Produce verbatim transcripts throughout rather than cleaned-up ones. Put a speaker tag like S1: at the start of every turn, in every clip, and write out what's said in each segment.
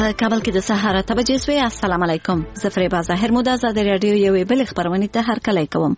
S1: په کابل کې د سهار اته بجې سوې. السلام علیکم. زه فریبا ظاهر مو د آزادۍ راډیو یوې بلې خپرونې ته هرکلی کوم.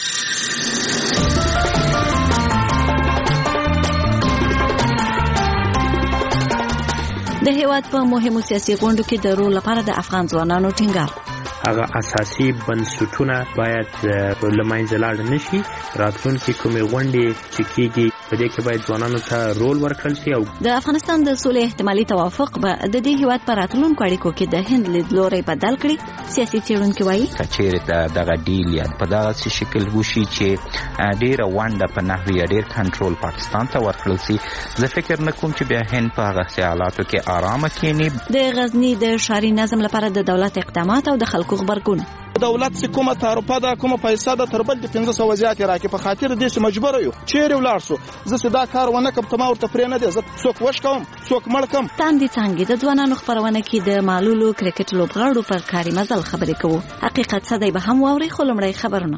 S1: د هیواد په مهمو سیاسي غونډو کې د رول لپاره د افغان ځوانانو ټینګار.
S2: هغه اساسي بنسټونه باید له منځه لاړ نشي. راتلونکي کومې غونډې چې کېږي په دې کې باید ځوانانو ته رول ورکړل شي. او
S1: د افغانستان د سولې احتمالي توافق به د دې هیواد په راتلونکو اړیکو کې د هند لیدلوری بدل کړي. سیاسي څېړونکي وایي
S3: کچېرې دغه ډیل یا په دغسې شکل وشي چې ډېره ونډه په نحوې یا ډېر کنټرول پاکستان ته ورکړل شي، زه فکر نه کوم چې بیا هند په هغسې حالاتو کې آرامه کښېني.
S1: د غزني د ښاري نظم لپاره د دولت اقدامات او د خلکو خبرګون.
S4: دولت چې کومه تعرفه ده، کومه پیسه ده، تر بل د پنځه سوه زیاتې راکړي. په خاطر دې چې مجبوره یو چیرې ولاړ شو. زه چې دا کار ونه کړم ته ما ورته پرې نه دی، زه څوک وشکوم څوک مړ کړم. تاندې څانګې د ځوانانو خپرونه کې د معلولو کرکټ لوبغاړو پر کاري مزل خبرې کوو. حقیقت څه دی به هم واورئ، خو لومړی خبرونه.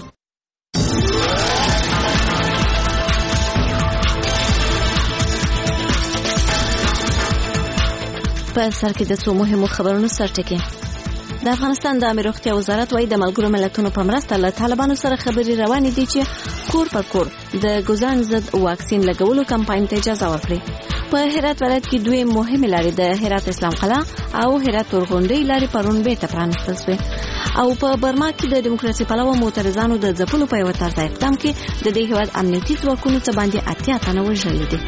S4: په سر کې د څو مهمو خبرونو سرټکي. د افغانستان د عامه روغتیا وزارت وايي د ملګرو ملتونو په مرسته له طالبانو سره خبرې روانې دي چې کور پر کور د ګوزان ضد واکسین لګولو کمپاین ته اجازه ورکړي. په هرات ولایت کې دوه مهمې لارې د هرات اسلام قلعه او هرات تورغونډۍ لارې پرون بیرته پرانستل شوې. او په برما کې د دیموکراسي پلوه معترضانو د ځپلو په یوه طرزه اقدام کې د دې هیواد امنیتي ځواکونو څخه باندې اتیا تنه وژلي دي.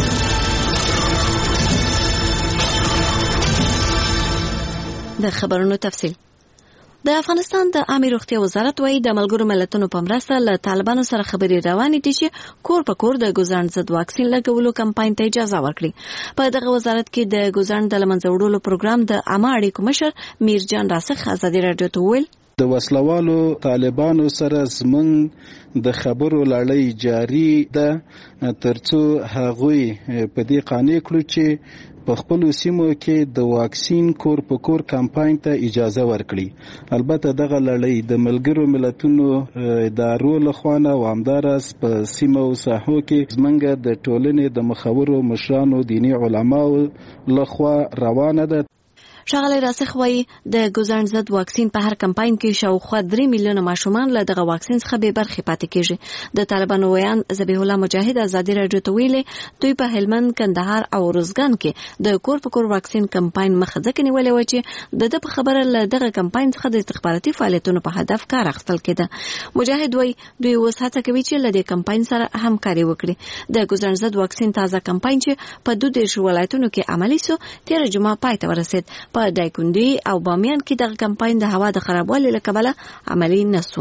S4: د خبرونو تفصیل. د افغانستان د عامه روغتیا وزارت وايي د ملګرو ملتونو په مرسته له طالبانو سره خبرې روانې دي چې کور په کور د ګوزان ضد واکسین لګولو کمپاین ته اجازه ورکړي. په دغه وزارت کې د ګوزان د لمنځه وړلو پروګرام د عامه اړیکو مشر میرجان راسخ آزادۍ راډیو ته وویل
S5: د وسلوالو طالبانو سره زمون د خبرو لړۍ جاری ده ترڅو هغوی په دې قانع کړو چې په خپل سیمو کې د واکسین کور په کور کمپاین ته اجازه ورکړي. البته دغه لړۍ د ملګرو ملتونو ادارو لخوا او همدارس په سیمو او ساحو کې زمونږ د ټولنې د مخورو مشرانو دینی علماو لخوا روانه ده.
S1: ښاغلی راسخ وایي د ګوزان ضد واکسین په هر کمپاین کې شاوخوا درې میلیونه ماشومان له دغه واکسین څخه بې برخې پاتې کېږي. د طالبانو ویان ذبیح الله مجاهد آزادۍ راډیو ته ویلي دوی په هلمند، کندهار او روزګان کې د کور په کور واکسین کمپاین مخه ځکه نیولې وه چې د ده په خبره له دغه کمپاین څخه د استخباراتي فعالیتونو په هدف کار اخیستل کېده. مجاهد وایي دوی اوس هڅه کوي چې له دې کمپاین سره همکاري وکړي. د ګوزان ضد واکسین تازه کمپاین چې په دوه دېرشو ولایتونو کې عملي سو تېره جمعه پای ته ورسېد. په دایکنډي او بامیان کې دغه کمپاین د هوا د خرابوالي له کبله عملي نه سو.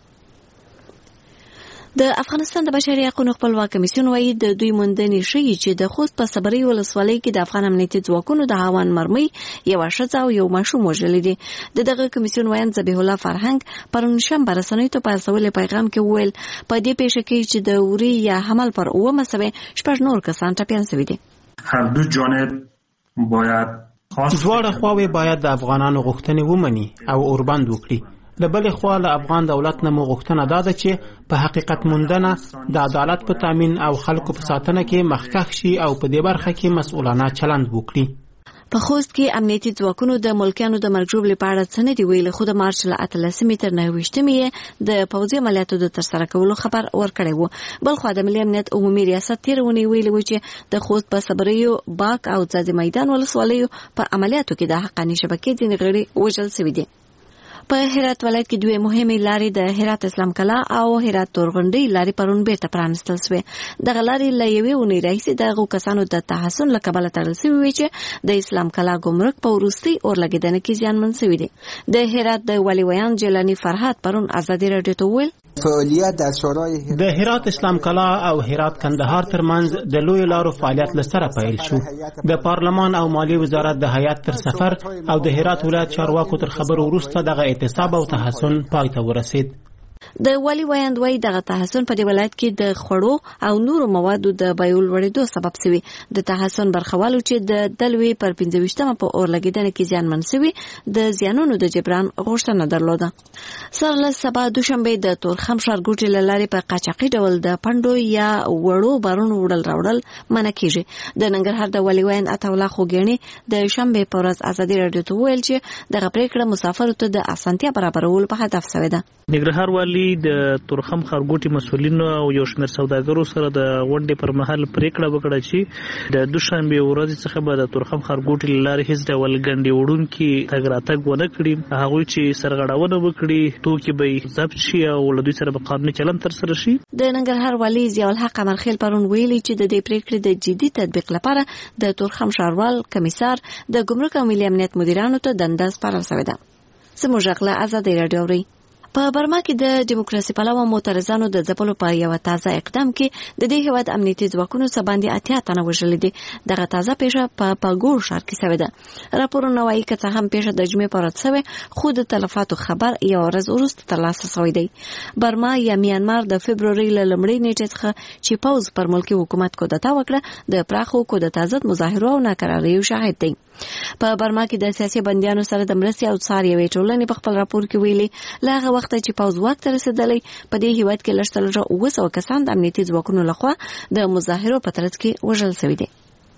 S1: د افغانستان د بشري حقوقو خپلواک کمیسیون وايي د دوی موندنې ښیي چې د خوست په صبري ولسوالۍ کې د افغان امنیتي ځواکونو د هاوان مرمۍ یوه ښځه او یو ماشوم وژلي دي. د دغه کمیسیون ویان ذبیح الله فرهنګ پرون شنبه رسنیو ته په استولې پیغام کې وویل په دې پیښه کې چې د اوري یا حمل پر اوومه سوې شپږ نور کسان ټپیان شوي دي.
S6: هر دو جانب باید
S7: دواړه خواوې باید د افغانانو غوښتنې ومني او اوربند وکړي. له بلې خوا له افغان دولت نه مو غوښتنه دا ده چې په حقیقت موندنه د عدالت په تامین او خلکو په ساتنه کې مخکښ شي او په دې برخه کې مسؤلانه چلند وکړي.
S1: په خوست کې امنیتي ځواکونو د ملکیانو د مرګ ژوبلې په اړه څه نه دي ویلي، خو د مارچ له اتلسمې تر نهه ویشتمې یې د پوځي عملیاتو د ترسره کولو خبر ورکړی و. بلخوا د ملي امنیت عمومي ریاست تېره اونۍ ویلي و چې د خوست په صبریو، باک او ځاځي میدان ولسوالیو په عملیاتو کې د حقاني شبکې ځینې غړي وژل شوي دي. په هرات ولایت کې دوه مهمې لارې د هرات اسلام قلعه او هرات تورغونډۍ لارې پرون بیرته پرانستل شوې. دغه لارې له یوې اونۍ راهیسې دغو کسانو د تحسن له کبله تړل شوې وې چې د اسلام قلعه ګمرک په وروستۍ اورلګېدنه کې زیانمن شوي دي. د هرات د والي ویان جیلاني فرهاد پرون آزادۍ راډیو ته وویل
S7: د هرات اسلام قلعه او هرات کندهار ترمنځ د لوی لارو فعالیت لسره پیل شو. د پارلمان او مالی وزارت د هیئت تر سفر او د هرات ولایت چارواکو تر خبرو وروسته دغه اعتصاب او تحسن پای ته ورسید.
S1: د والي ویاند وایي دغه تحسن په دې ولایت کې د خوړو او نورو موادو د بیو لوړېدو سبب شوی. د تحسن برخوالو چې د دلوي پر پنځه ویشتمه په اور لګیدنه کې زیانمن شوي د زیانونو د جبران غوښتنه درلوده. سره له سبا دوشنبه د تورخم ښارګوټي له لارې په قاچاقي ډول د پندو یا وړو بارونو وړل راوړل منع کیږي. د ننګرهار د والي ویاند عطاالله خوګیڼي د شنبه په ورځ ازادي راډیو ته ویل چې دغه پریکړه مسافرو ته د اسانتیا برابرولو په هدف شوې ده.
S8: ننګرهار والي د تورخم ښارګوټي مسولینو او یو شمېر سوداګرو سره د غونډې پر مهال پریکړه وکړه چې د دوشنبه ورځ څخه به د تورخم ښارګوټي له لارې هیڅ ډول ګڼې وړونکي تګ راتګ ونه کړي. هغوی چې سرغړونه وکړي توکي به ضبط شي او له دوی سره به قانوني چلند ترسره شي.
S1: د ننګرهار والي ضیاءالحق امرخیل پرون ویلي چې د دې پریکړې د جدي تطبیق لپاره د تورخم ښاروال کمیسار د ګمرک او ملي امنیت مدیرانو ته دنده سپارل شوې ده. زموږ غږ له ازادي راډیو اوري. په برما کې د دیموکراسي پلوه معترضانو د ځپلو په یو تازه اقدام کې د دې هیواد امنیتي ځواکونو څخه باندې اتیا تنه وژل دي. دغه تازه پیښه په پاګور ښار کې شوې ده. راپورونه وايي چې څه هم پیښه د جمعې پر ورځ شوې خو د تلفاتو خبر یو ورځ وروسته ترلاسه شوی دی. برما یا میانمار د فبروري له لومړۍ نیټې څخه چې پوز پر ملکي حکومت کودتا وکړه د پراخو کودتا ضد مظاهرو او ناکراریو شاهد دی. په برما کې د سیاسي بندیانو سره د مرستې او څار یوې ټولنې په خپل راپور کې ویلي له هغه وخت چې پوز واک ته رسېدلی په دې هیواد کې لږ تر لږه اوه سوه کسان د امنیتي ځواکونو لخوا د مظاهرو په ترڅ کې وژل شوي دي.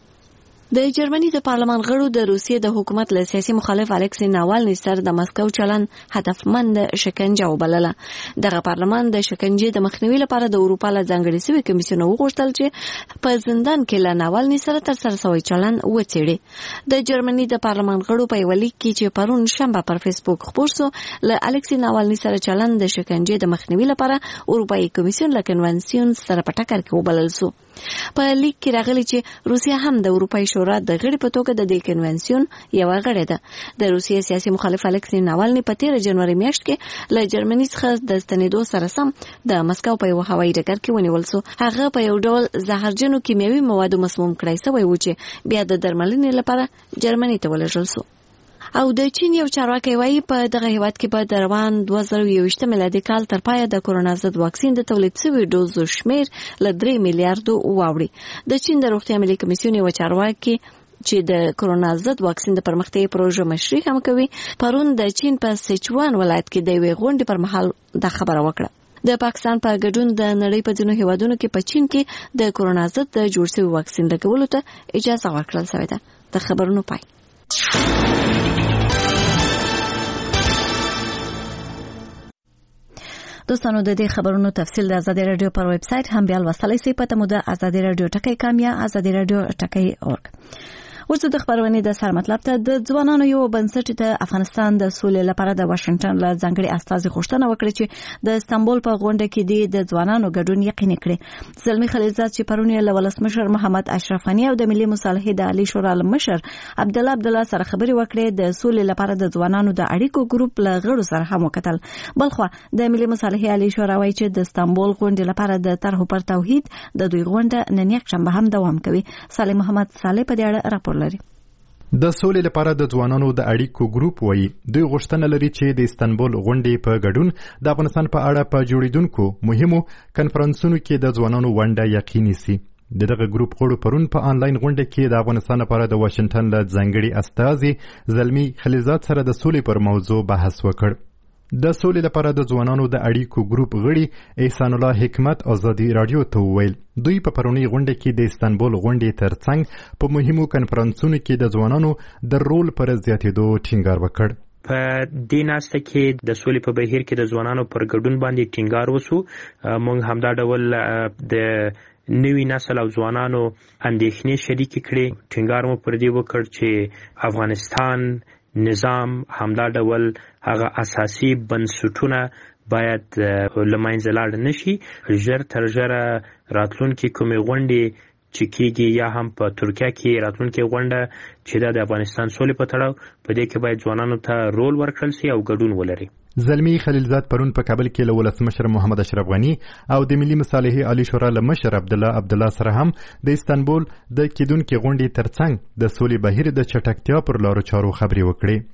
S1: د جرمني د پارلمان غړو د روسیې د حکومت له سیاسي مخالف الکسی ناوالني سره د مسکو چلن هدفمند شکنجه وبلله. دغه پارلمان د شکنجې د مخنیوي لپاره د اروپا له ځانګړي شوي کمیسیون وغوښتل چې په زندان کې له ناوالني سره ترسره شوی چلن وڅېړي. د جرمني د پارلمان غړو په یوه لیک کې چې پرون شنبه پر فیسبوک خپور شو له الکسی ناوالني سره چلن د شکنجې د مخنیوي لپاره اروپایي کمیسیون له کنونسیون سره په ټکر کې وبلل شو. په لیک کې راغلي چې روسیا هم د اروپایي شورا د غړي په توګه د دې کنونسیون یو غړی ده. د روسیې سیاسي مخالف الکسی ناوالني په تیر جنوري میاشت کې له جرمني څخه د ستنېدو سره سم د مسکو په یو هوایي ډګر کې ونیول شو. هغه په یو ډول زهرجنو کیمیاوي موادو مسموم کړی شوی و چې بیا د درملنې لپاره جرمني ته ولېږل شو. او د چین یو چارواکي وایي په دغه هیواد کې به د روان دوه زره یوویشت میلادي کال تر پایه د کورونا ضد واکسین د تولید شوي ډوزو شمیر له درې میلیارډو واوړي. د چین د روغتیا ملي کمیسیون یو چارواکي چې د کورونا ضد واکسین د پرمختیايي پروژې مشري هم کوي پرون د چین په سیچوان ولایت کې د یوې غونډې پر مهال دا خبره وکړه. د پاکستان په ګډون د نړۍ په ځینو هیوادونو کې په چین کې د کورونا ضد د جوړ شوي واکسین لګولو ته اجازه ورکړل شوې ده. د خبرونو پای. دوستانو د دې خبرونو تفصیل د آزادي رادیو پر ویب سټ هم بیا لوستلی شئ. پته مو د آزادي رادیو ټکی کام یا آزادي رادیو ټکی اورګ. ورته د خبرونې د سر مطلب ته د ځوانانو یو بنسټ د افغانستان د سولې لپاره د واشنگټن له ځانګړي استازي غوښتنه وکړه چې د استانبول په غونډه کې د ځوانانو ګډون یقیني کړي. زلمی خلیلزاد چې پرون یې له ولسمشر محمد اشرف غني او د ملي مصالحې د عالی شورا مشر عبد الله عبد الله سره خبرې وکړې. د سولې لپاره د ځوانانو د اړیکو ګروپ له غړو سره هم وکتل. بلخو د ملي مصالحې عالی شورا وایي چې د استانبول غونډې لپاره د طرحو پر توحید د دوی غونډه نن یک شنبه هم دوام کوي. صالح محمد صالح په دې اړه راپور لري.
S9: د سولې لپاره د ځوانانو د اړیکو ګروپ وایي دوی غوښتنه لري چې د استانبول غونډې په ګډون د افغانستان په اړه په جوړیدونکو مهمو کنفرانسونو کې د ځوانانو ونډه یقیني سي. دغه ګروپ غړو پرون په آنلاین غونډه کې د افغانستان لپاره د واشنگټن له ځانګړي استازي زلمی خلیلزاد سره د سولې پر موضوع بحث وکړ. د سولې لپاره د ځوانانو د اړیکو ګروپ غړي احسان الله حکمت آزادي رادیو ته وویل دوی په پرونی غونډه کې د استانبول غونډې ترڅنګ په مهمو کنفرانسونو کې د ځوانانو د رول پر زیاتېدو ټینګار وکړ.
S2: په دې ناسته کې د سولې په بهیر کې د ځوانانو پر ګډون باندې ټینګار وسو. موږ همدا ډول د نوی نسل او ځوانانو اندېښنې شریکې کړې. ټینګار مو پر دې وکړ چې افغانستان نظام همدا ډول هغه اساسي بنسټونه باید لمنځه لاړ نشي. ژر تر ژره راتلونکي کومې غونډې چې کېږي یا هم په ترکیه کې راتلونکي غونډه چې د افغانستان سولې په تړاو په دې کې باید ځوانانو ته رول ورکړل شي او ګډون ولري.
S9: زلمی خلیلزاد پرون په کابل کې له ولسمشر محمد اشرف غني او د ملي مصالحې عالی شورا له مشر عبد الله عبد الله سره هم د استانبول د کېدونکو غونډې ترڅنګ د سولې بهیر د چټکتیا پر لارو چارو خبرې وکړې.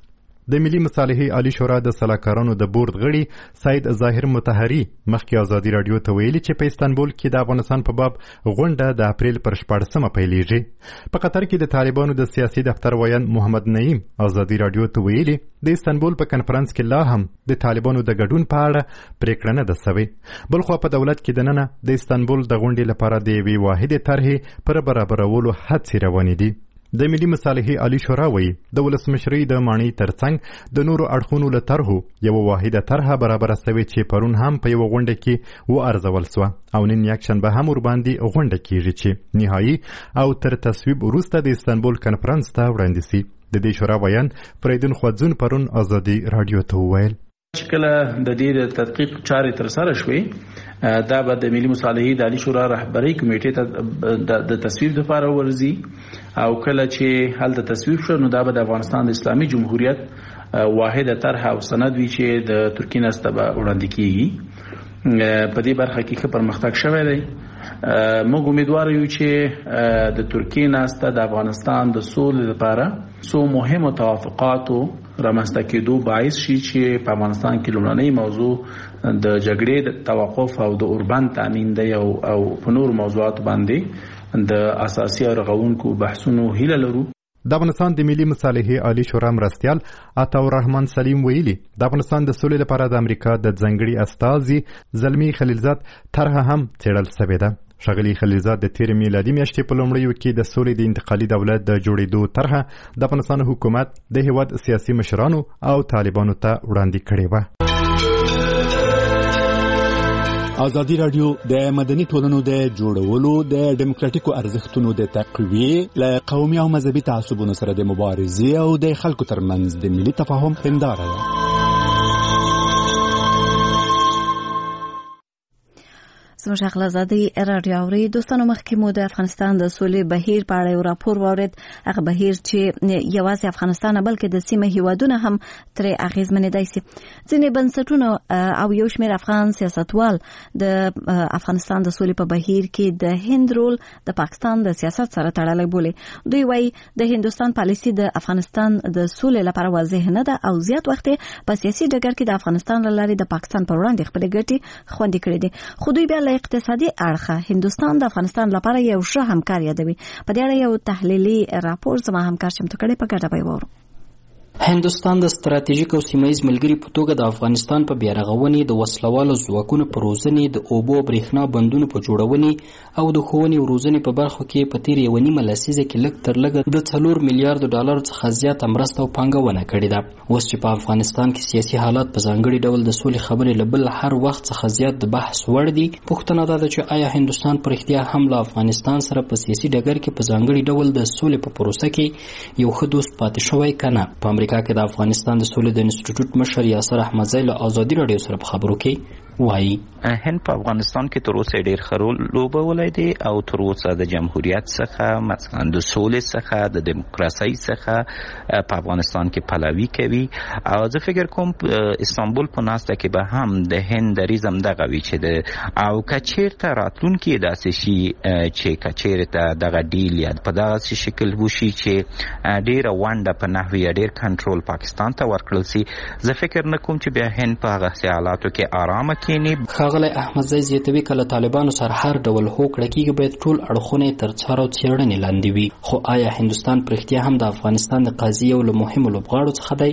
S9: د ملي مصالحې عالی شورا د سلاکارانو د بورډ غړي سید ظاهر مطهري مخکې ازادي رادیو ته ویلي چې په استانبول کې د افغانستان په باب غونډه د اپریل پر شپاړسمه پیلیږي. په قطر کې د طالبانو د سیاسي دفتر ویان محمد نعیم ازادي رادیو ته ویلي د استانبول په کنفرانس کې لا هم د طالبانو د ګډون په اړه پریکړه نه ده سوې. بلخو په دولت کې دننه د استانبول د غونډې لپاره د یوې واحدې طرحې پر برابرولو هڅې روانې دي. د ملي مصالحې عالی شورا وایي د ولسمشرۍ د ماڼۍ ترڅنګ د نورو اړخونو له طرحو یوه واحده طرحه برابره سوې چې پرون هم په یوه غونډه کې وارزول سوه او نن یکشنبه هم ورباندې غونډه کیږي چې نهایي او تر تصویب وروسته د استانبول کنفرانس ته وړاندې سي. د دې شورا بیان فریدون خوځون پرون ازادي رادیو ته وویل
S10: چې کله د دې د تحقیق چارې تر سره شوې دا به د ملي مصالحې د عالی شورا رهبرۍ کمیټې ته د تصویب لپاره ورځي او کله چې هلته تصویب شو نو دا به د افغانستان د اسلامي جمهوریت واحده طرح او سند وي چې د ترکیې نسته به وړاندې کیږي. په دې برخه کې ښه پرمختګ شوی دی. موږ امیدوار یو چې د ترکیې نسته د افغانستان د سولې لپاره څو مهمو توافقاتو رامنځته کېدو باعث شي چې په افغانستان کې لومړنۍ موضوع د جګړې د توقف او د اوربند تامین دی او او په نورو موضوعاتو باندې د اساسي او رغونکو بحثونو هیله لرو.
S9: د افغانستان د ملي مصالحې عالی شورا مرستیال عطاالرحمن سلیم ویلي د افغانستان د سولې لپاره د امریکا د ځانګړي استازي زلمي خلیلزاد طرحه هم څېړل سوې ده. ښاغلي خلیلزاد د تېرې میلادي میاشتې په لومړیو کې د سولې د انتقالي دولت د جوړېدو طرحه د افغانستان حکومت د هېواد سیاسي مشرانو او طالبانو ته وړاندې کړې وه.
S11: ازادي رادیو د مدني ټولنو د جوړولو د ډیموکراټیکو ارزښتونو د تقویې له قومي او مذهبي تعصبونو سره د مبارزې او د خلکو ترمنځ د ملي تفاهم هنداره ده.
S1: زموږ اخلاصادي رادیو اوري دوستانو مخکې مو د افغانستان د سولې بهیر په اړه یو راپور واورید. هغه بهیر چې یوازې افغانستان نه بلکې د سیمه هیوادونه هم ترې اغیزمنېدای شي. ځینې بنسټونه او یو شمېر افغان سیاستوال د افغانستان د سولې په بهیر کې د هند رول د پاکستان د سیاست سره تړلی بولي. دوی وایي د هندوستان پالیسي د افغانستان د سولې لپاره واضح نه ده او زیات وخت په سیاسي ډګر کې د افغانستان له لارې د پاکستان پر وړاندې خپلې ګټې خوندي کړې دي. خو دوی بیا اقتصادي اړخه هندوستان د افغانستان لپاره یو ښه همکار یادوي. په دې اړه یو تحلیلي راپور زما همکار چمتو کړی په ګډه به وورو.
S12: هندوستان د ستراتیژیک او سیمایي ملګری په توګه د افغانستان په بیارغونې د وسلوالو ځواکونو په روزنې د اوبو او برېښنا بندونو په جوړونې او د ښوونې او روزنې په برخو کې په تیر یوه نیمه لسیزه کې لږ تر لږه د څلور میلیارډو ډالرو څخه زیاته مرسته او پانګونه کړې ده. اوس چې په افغانستان کې سیاسي حالات په ځانګړي ډول د سولې خبرې له بل هر وخت څخه زیات د بحث وړ دي، پوښتنه دا ده چې آیا هندوستان په رښتیا هم له افغانستان سره په سیاسي ډګر کې په ځانګړي ډول د سولې په پروسه کې یو ښه دوست پاتې شوی که نه؟ په امریکا کې د افغانستان د سولې د انسټیټیوټ مشر یاسر احمدزی له ازادي راډیو سره په خبرو کې وایي
S3: هند په افغانستان کې تر اوسه ډېر ښه رول لوبولی دی او تر اوسه د جمهوریت څخه مثلا د سولې څخه د دیموکراسۍ څخه په افغانستان کې پلوي کوي او زه فکر کوم استانبول په ناسته کې به هم د هند دریځ همدغه وي چې د او که چېرته راتلونکي داسې شي چې که چېرته دغه ډیل یا په دغسې شکل وشي چې ډېره ونډه په نحوې یا ډېر کنټرول پاکستان ته ورکړل سي، زه فکر نه کوم چې بیا هند په هغسې حالاتو کې ارامه
S12: ښاغلی احمدزی زیاتوي که له طالبانو سره هر ډول هوکړه کېږي باید ټول اړخونه یې تر څار او څېړنې لاندې وي. خو آیا هندوستان په رښتیا هم د افغانستان د قضیې یو له مهمو لوبغاړو څخه دی؟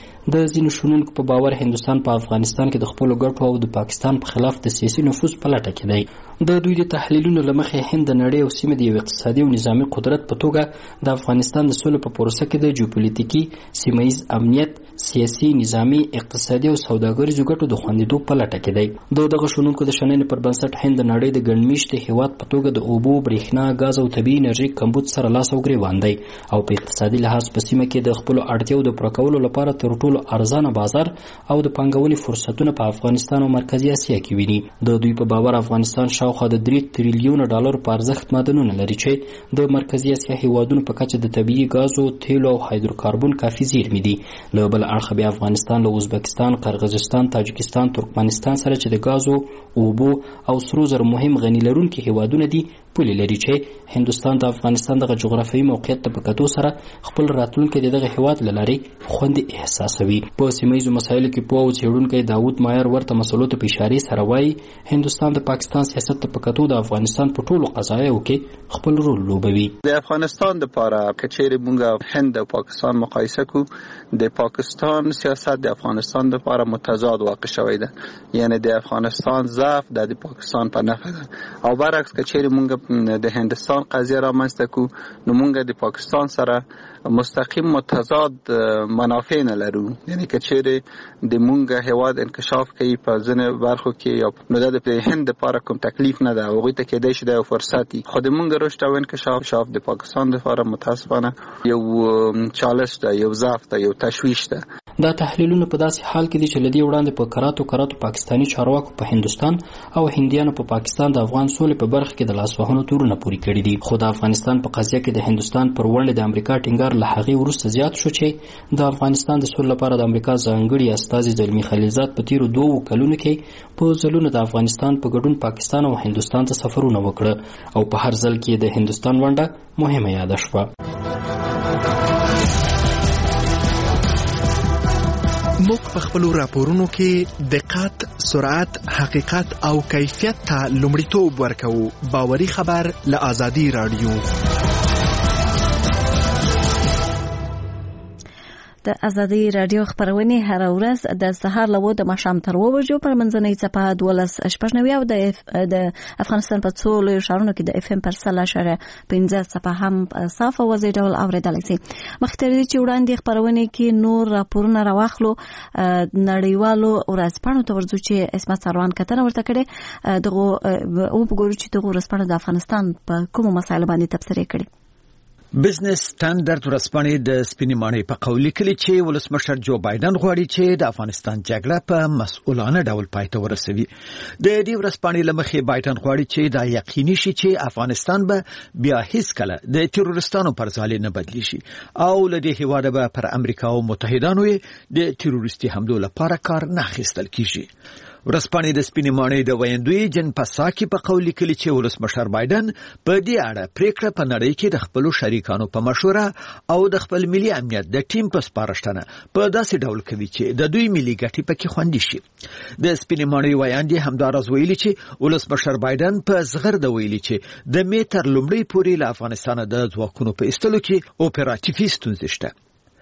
S12: د ځینو شنونکو په باور هندوستان په افغانستان کې د خپلو ګټو او د پاکستان په خلاف د سیاسي نفوذ په لټه کې دی. د دوی د تحلیلونو له مخې هند د نړۍ او سیمې د یو اقتصادي او نظامي قدرت په توګه د افغانستان د سولې په پروسه کې د جیوپولیټیکي، سیمهییز امنیت، سیاسي، نظامي، اقتصادي او سوداګریزو ګټو د خوندیدو په لټه کې دی. د دغه شنونکو د شننې پر بنسټ هند د نړۍ د ګڼمېشتې هېواد په توګه د اوبو، برېښنا، ګاز او طبیعي انرژي کمبود سره لاس او ګرېوان دی او په اقتصادي لحاظ په سیمه کې د خپلو اړتیاو د پوره کولو لپاره تر ټولو ارزانه بازار او د پانګونې فرصتونه په افغانستان او مرکزي اسیا کې ویني. د دوی په باور افغانستان شاوخوا د درې تریلیونه ډالر په ارزښت معدنونه لري چې د مرکزي اسیا هیوادونو په کچه د طبیعي غازو، تیلو او هایدروکاربون کافي زیرمې دي. له بل اړخه بیا افغانستان له ازبکستان، قرغیزستان، تاجکستان، ترکمنستان سره چې د غازو، اوبو او سرو زرو مهم غني لرونکي هیوادونه دي پولې لري چې هندوستان د افغانستان دغه جغرافیایي موقعیت ته په کتو سره خپل راتلونکی د دغه هیواد له لارې خوندي احساسوي. په سیمه ییزو مسایلو کې پوه او څېړونکی داود مایر ورته مسلو ته په اشارې سره وایي هندوستان د پاکستان سیاست ته په کتو د افغانستان په ټولو قضایاو کې خپل رول لوبوي.
S13: د افغانستان لپاره که چیرې موږ هند او پاکستان مقایسه کو، د پاکستان سیاست د افغانستان لپاره متضاد واقع شوی ده، یعنی د افغانستان ضعف د پاکستان په نفع ده، او برعکس که چیرې موږ د هندستان قضیه را منځته کو نو موږ د پاکستان سره مستقیم متضاد منافع نه لرو. یعنی که چیرې د موږ هیواد انکشاف کوي په ځینې برخو کې یا نو د هند لپاره کوم تکلیف نه ده، هغوی ته کېدای شي د یو فرصت وي، خو د موږ رشد او انکشاف شاف د پاکستان لپاره متاسفانه یو چالش ده، یو ضعف ده، یو تشویش ده.
S12: دا تحلیلونه په داسې حال کې دي چې لدی وړاندې په کراتو کراتو پاکستانی چارواکو په هندستان او هندیانو په پاکستان د افغان سولې په برخه کې د لاسوهنو تورونه پوري کړي دي. خو د افغانستان په قضیه کې د هندستان پر وړاندې د امریکا ټینګار له هغې وروسته زیات شو چې د افغانستان د سولې لپاره د امریکا ځانګړي استازي زلمي خلیلزاد په تیرو دوو کلونو کې په ځلونو د افغانستان په ګډون پاکستان او هندستان ته سفرونه وکړه او په هر ځل کې د هندستان ونډه مهمه یاده شوه.
S14: موږ په خپلو راپورونو کې دقت، سرعت، حقیقت او کیفیت ته لومړیتوب ورکوو. باوري خبر له آزادي رادیو.
S1: د ازادي رادیو خبرونه هر ورځ د سهار له د ماښام تر اوه بجو پر منځنۍ څپه دولس شپږ نوي او د د افغانستان په څو لویو ښارونو کې د اف ام پر سل اشاره پنځه څپه هم صاف او وضعي ډول اورېدلی شي. مخکې چې وړاندې خبرونه کې نور راپورونه راواخلو، نړیوالو ورځپاڼو ته ورځو چې اسمت سروان کتنه ورته کړې دغه او وګورو چې دغه ورځپاڼه د افغانستان په کومو مسایلو باندې تبصره کړې.
S15: بزنس سټانډرډ ورځپاڼې د سپینې ماڼۍ په قول لیکلي چې ولسمشر جو بایدن غواړي چې د افغانستان جګړه په مسؤلانه ډول پای ته ورسوي. د دې ورځپاڼې له مخې بایدن غواړي چې دا یقیني شي چې افغانستان به بیا هیڅ کله د تروریستانو پر ځای نه بدلی شي او له دې هیواده به پر امریکا او متحدانو د تروریستي حملو لپاره کار نه اخیستل کیږي. ورځپاڼې د سپینې ماڼۍ د ویندوی جن پساکي په قول لیکلي چې ولسمشر بایدن په دې اړه پریکړه په نړۍ کې د خپل شریکانو په مشوره او د خپل ملي امنیت د ټیم په سپارښتنه په داسې ډول کوي چې د دوی ملي ګټې پکې خوندي شي. د سپینې ماڼۍ ویاندې همداراز ویلي چې ولسمشر بایدن په زغرده ویلي چې د میتر لومړی پورې له افغانستان د ځواکونو په ایستلو کې اپراتیفي ستونزې شته.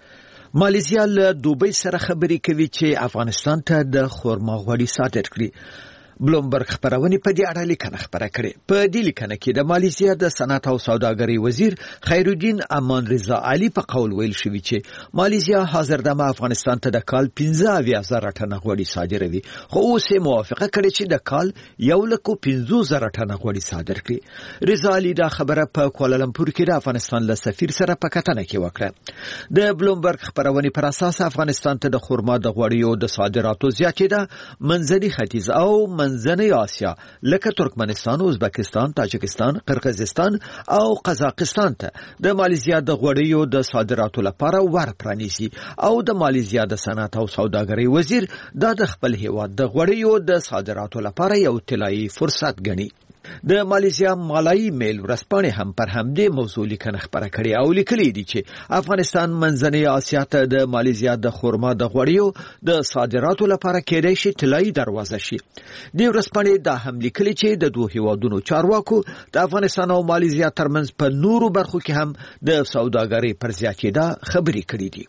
S15: مالیزیا له دوبۍ سره خبرې کوي چې افغانستان ته د خرما غوړي صادر کړي. بلومبرګ خبرونه په دې اړه لیکنه خبره کړې. په دې لیکنه کې د مالیزیا د صنعت او سوداګرۍ وزیر خیرالدین امان رضا علي په قول ویل شوی چې مالیزیا حاضر دمه افغانستان ته د کال پنځه اویا زره ټنه غوړي صادروي، خو اوس یې موافقه کړې چې د کال یو لک پنځوس زره ټنه غوړي صادر کړي. رضا علي دا خبره په کوالالمپور کې د افغانستان له سفیر سره په کتنه کې وکړه. د بلومبرګ خبرونه پر اساس افغانستان ته د خرما د غوړیو د صادراتو زیاتېده منځني ختیځ او منځنۍ آسیا لکه ترکمنستان، ازبکستان، تاجکستان، قرغیزستان او قزاقستان ته د مالیزیا د غوړیو د صادراتو لپاره ور پرانیسي او د مالیزیا د صنعت او سوداګرۍ وزیر دا د خپل هیواد د غوړیو د صادراتو لپاره یو طلایي فرصت ګڼي. د مالیزیا مالایی میل ورځپاڼې هم پر همدې موضوع لیکنه خبره کړې او لیکلي دي چې افغانستان منځنۍ آسیا ته د مالیزیا د خرما د غوړیو د صادراتو لپاره کېدای شي طلایي دروازه شي. د ورځپاڼې دا هم لیکلي چې د دوه هیوادونو چارواکو د افغانستان او مالیزیا ترمنځ په نورو برخو کې هم د سوداګرۍ پر زیاتېدا خبرې کړې دي.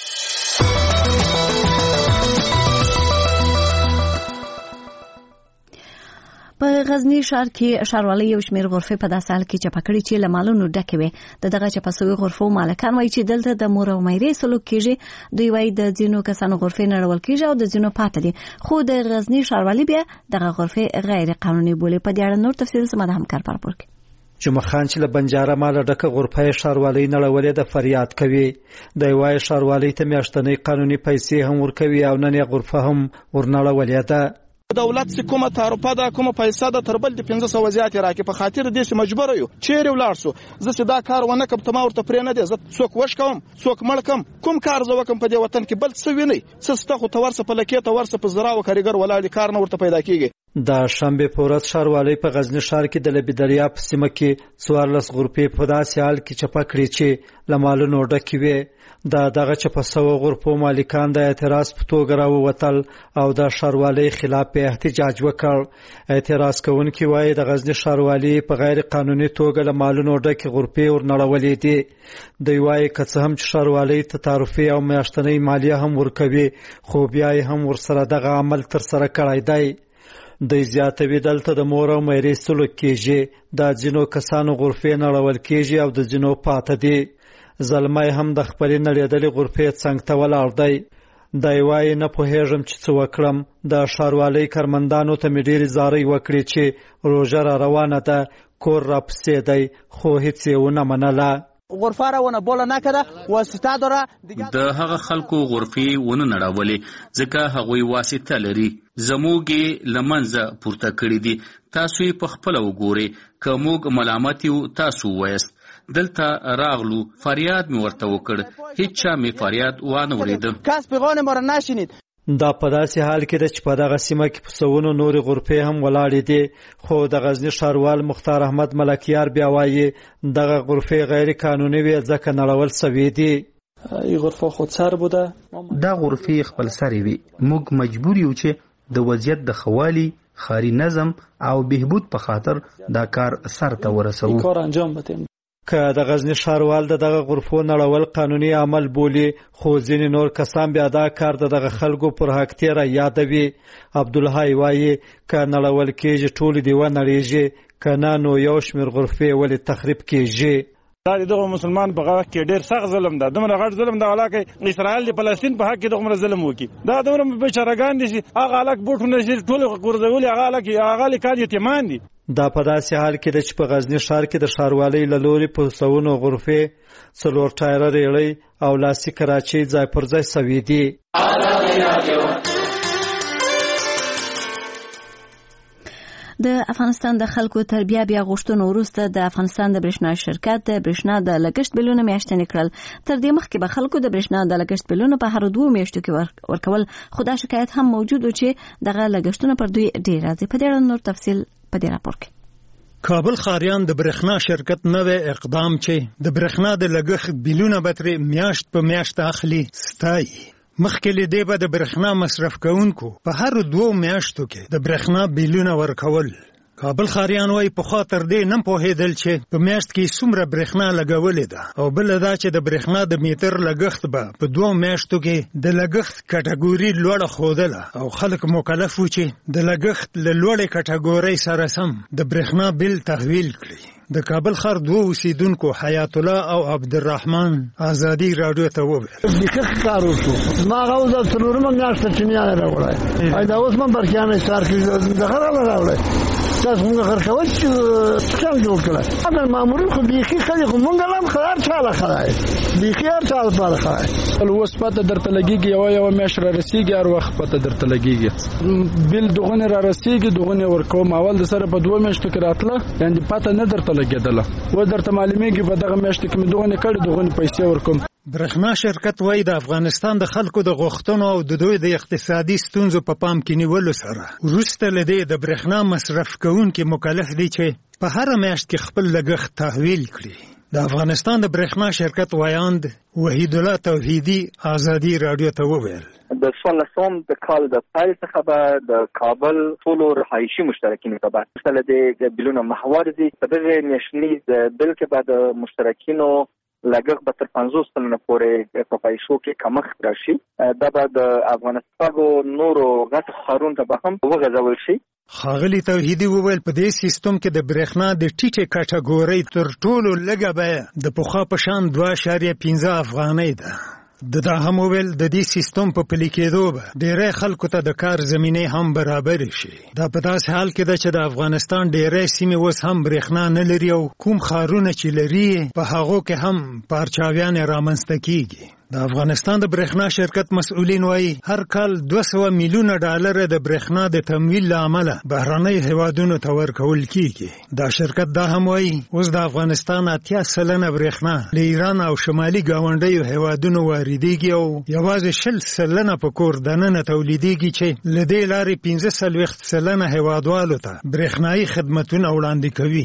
S1: په غزنی ښار کې ښاروالۍ یو شمېر غرفې په داسې حال کې چپه کړي چې له مالونو ډکې وې. د دغه چپه سوي غرفو مالکان وایي چې دلته د مور او میرې سلوک کېږي. دوی وایي د ځینو کسانو غرفې نړول کېږي او د ځینو پاته دي، خو د غزنی ښاروالۍ بیا دغه غرفې غیر قانوني بولي. په دې اړه نور تفصیل زما د همکار په راپور کې.
S16: جمعه خان چې له بنجاره مال ډکه غرفه ښاروالۍ نړولې د فریاد کوي. د وای ښاروالۍ ته میاشتنۍ قانوني پیسې هم ورکوي او نن یې غرفه هم ورنړولې ده.
S17: دولت چې کومه تعرفه ده کومه پیسې ده تر بل د پنځه سوه زیاتې راکړي په خاطر دې چې مجبور یو چیرې ولاړ شو زه چې دا کار ونه کړم ته ما ورته پرې نه دی زه څوک وشکوم څوک مړ کړم کوم کار زه وکړم په دې وطن کې بل څه وینئ څه سته خو ته ورسه په لکې ته ورسه په زراعت او کارګر ولاړ کار نه ورته پیدا کېږي.
S16: د شنبې په ورځ ښاروالۍ په غزني ښار کې د لبي دریا په سیمه کې څوارلس غرفې په داسې حال کې چپه کړې چې له مالونو ډکې وې. د دغه چپه سوو غرفو مالکان د اعتراض په توګه راووتل او د ښاروالۍ خلاف احتجاج وکړ. اعتراض کوونکي وایي د غزني ښاروالۍ په غیر قانوني توګه له مالونو ډکې غرفې ورنړولې دي. دوی وایي که څه هم چې ښاروالۍ ته تعرفې او میاشتنۍ مالیه هم ورکوي خو بیا یې هم ورسره دغه عمل ترسره کړی دی. دوی زیاتوي دلته د مور او میرې سلوک کېږي، د ځینو کسانو غرفې نړول کېږي او د ځینو پاته دي. زلمی هم د خپلې نړېدلې غرفې څنګ ته ولاړ دی. دی وایي نه پوهېږم چې څه وکړم. د ښاروالۍ کارمندانو ته مې ډېرې زارۍ وکړې چې روژه را روانه ده، کور راپسې دی، خو هېڅ یې ونه منله.
S18: غرفه را ونه بوله نکده واسطه داره.
S19: د هغه خلکو غرفې ونه نړولې ځکه هغوی واسطه لري. زموږ یې له منځه پورته کړي دي. تاسو یې په خپله وګورئ. که موږ ملامت یو تاسو ووایست. دلته راغلو فریاد مې ورته وکړ، هیڅ چا مې فریاد وانه ورېده.
S18: کس پیغام ما را نشنید.
S16: دا په داسې حال کې ده چې په دغه سیمه کې په سوونو نورې غرفې هم ولاړې دي، خو د غزني ښاروال مختار احمد ملکیار بیا وایي دغه غرفې غیر قانوني وي ځکه نړول سوي دي.
S20: این غرفه خودسر بوده.
S21: دا غرفې خپل سرې وي. موږ مجبور یو چې د وضعیت د خوالي، ښاري نظم او بهبود په خاطر دا کار سر ته ورسوو.
S20: کار انجام بدیم.
S16: که د غزني ښاروال د دغه غرفو نړول قانوني عمل بولي، خو ځینې نور کسان بیا دا کار د دغه خلکو پر حق تېره یادوي. عبدالحی وایي که نړول کېږي ټولې دې ونړېږي، که نه نو یو شمېر غرفې ولې تخریب کېږي.
S22: دا دغه مسلمان په غاړه کې ډېر سخت ظلم ده. دومره غټ ظلم ده ولاکه اسرائیل د فلسطین په حق کې دغه ظلم وکړي. دا دومره بیچارهګان دي چې هغه الک بوټونه چې ټول غورځولي هغه الک هغه لیکال یتیمان دي.
S16: دا په داسې حال کې ده چې په غزني ښار کې د ښاروالۍ له لوري په سوونو غرفې، څلور ټایره ریړۍ او لاسي کراچۍ ځای پر ځای سوي دي.
S1: د افغانستان د خلکو تر بیا بیا غوښتنو وروسته د افغانستان د برېښنا شرکت د برېښنا د لګښت بلونه میاشتني کړل. تر دې مخکې به خلکو د برېښنا د لګښت بلونه په هر دوه میاشتو کې ورکول، خو دا شکایت هم موجود و چې دغه لګښتونه پر دوی ډېر راځي. په دې اړه نور تفصیل په دې راپور کې.
S23: کابل خاریان د برېښنا شرکت نوې اقدام چې د برېښنا د لګښت بلونه به ترې میاشت په میاشت اخلي ستایي. مخکې له دې به د برېښنا مصرف کوونکو په هر دوو میاشتو کې د برېښنا بلونه ورکول. کابل خاریان وایي پخوا تر دې نه پوهېدل چې په میاشت کې څومره برېښنا لګولې ده، او بله دا چې د برېښنا د میټر لګښت به په دوو میاشتو کې د لګښت کټګوري لوړه ښودله او خلک مکلف وو چې د لګښت له لوړې کټګورۍ سره سم د برېښنا بل تحویل کړي. د کابل ښار دوه اوسیدونکو حیات الله او عبدالرحمن ازادي راډیو ته وویل
S24: دقیق کار وشو. ما هغه اوس د څلورمه میاشت چینیان راوړی ای دا اوس من برکیانه سار کې دغه راوړی تاسو موږ خرڅول چې څنګه جوړ کړل. اما مامورین خو بیخي خلک خو موږ هم خبر چاله خلای بیخي هر چا لپاره خلای.
S10: اوس پته درته لګیږي یو یو میاشت را رسیږي، هر وخت پته درته لګیږي. بل دغه را رسیږي دغه ورکوم. اول د سره په دوه میاشتو کې راتله یعنی پته نه درته لګیدله. و درته معلومیږي په دغه میاشت کې مې دغه کړي دغه پیسې ورکوم.
S23: برېښنا شرکت وایي د افغانستان د خلکو د غوښتنو او د دوی د اقتصادي ستونزو په پام کې نیولو سره وروسته له دې د برېښنا مصرف کوونکي مکلف دي چې په هره میاشت کې خپل لګښت تحویل کړي. د افغانستان د برېښنا شرکت وایاند وحید الله توحیدي ازادي راډیو ته وویل
S25: د څوارلسم د کال د پیل څخه به د کابل ټولو رهایشي مشترکین ته به مثلا د بلونه محور دي. په دغه میاشتني بل کې به د مشترکینو لګښت به تر پنځوس سلنه پورې په پیسو کې کمښت راشي. دا به د افغانستان نورو غټو ښارونو ته به هم وغځول شي.
S23: ښاغلي توحیدي وویل په دې سیستم کې د برېښنا د ټیټې کټګورۍ تر ټولو لږه بیه د پخوا په شان دوه اعشاریه پنځه افغانۍ ده. د دا هم ویل د دې سیستم په پلي کېدو به ډېری خلکو ته د کار زمینې هم برابر شي. دا په داسې حال کې ده چې د افغانستان ډېری سیمې اوس هم برېښنا نه لري او کوم ښارونه چې لري په هغو کې هم پارچاویانې رامنځته کېږي. د افغانستان د برېښنا شرکت مسؤلین وایي هر کال دوه سوه میلیونه ډالر د برېښنا د تمویل له امله بهرنۍ هیوادونو ته ورکول کیږي. دا شرکت دا هم وایي اوس د افغانستان اتیا سلنه برېښنا له ایران او شمالي ګاونډیو هیوادونو واردېږي او یوازې شل سلنه په کور دننه تولیدېږي چې له دې لارې پنځه څلوېښت سلنه هیوادوالو ته برېښنایي خدمتونه وړاندې کوي.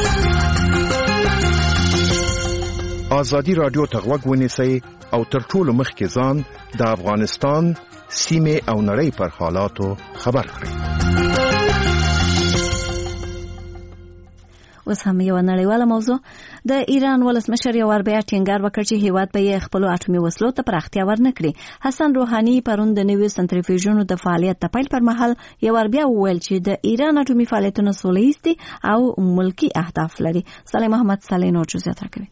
S4: آزادی رادیو ته غوږ ونیسئ او تر ټولو مخکې ځان د افغانستان سیمې او نړۍ پر حالاتو خبر کړئ.
S1: اوس هم یو نړیواله موضوع. د ایران ولسمشر یو وار بیا ټینګار وکړ چې هیواد به یې خپلو اټومي وسلو ته پراختیا ورنکړي. حسن روحاني پرون د نویو سنټریفیوژونو د فعالیت د پیل پر مهال یو وار بیا وویل چې د ایران اټومي فعالیتونه سوله ییز دي او ملکی اهداف لري. صالح محمد صالح نور جزئیات راکوي.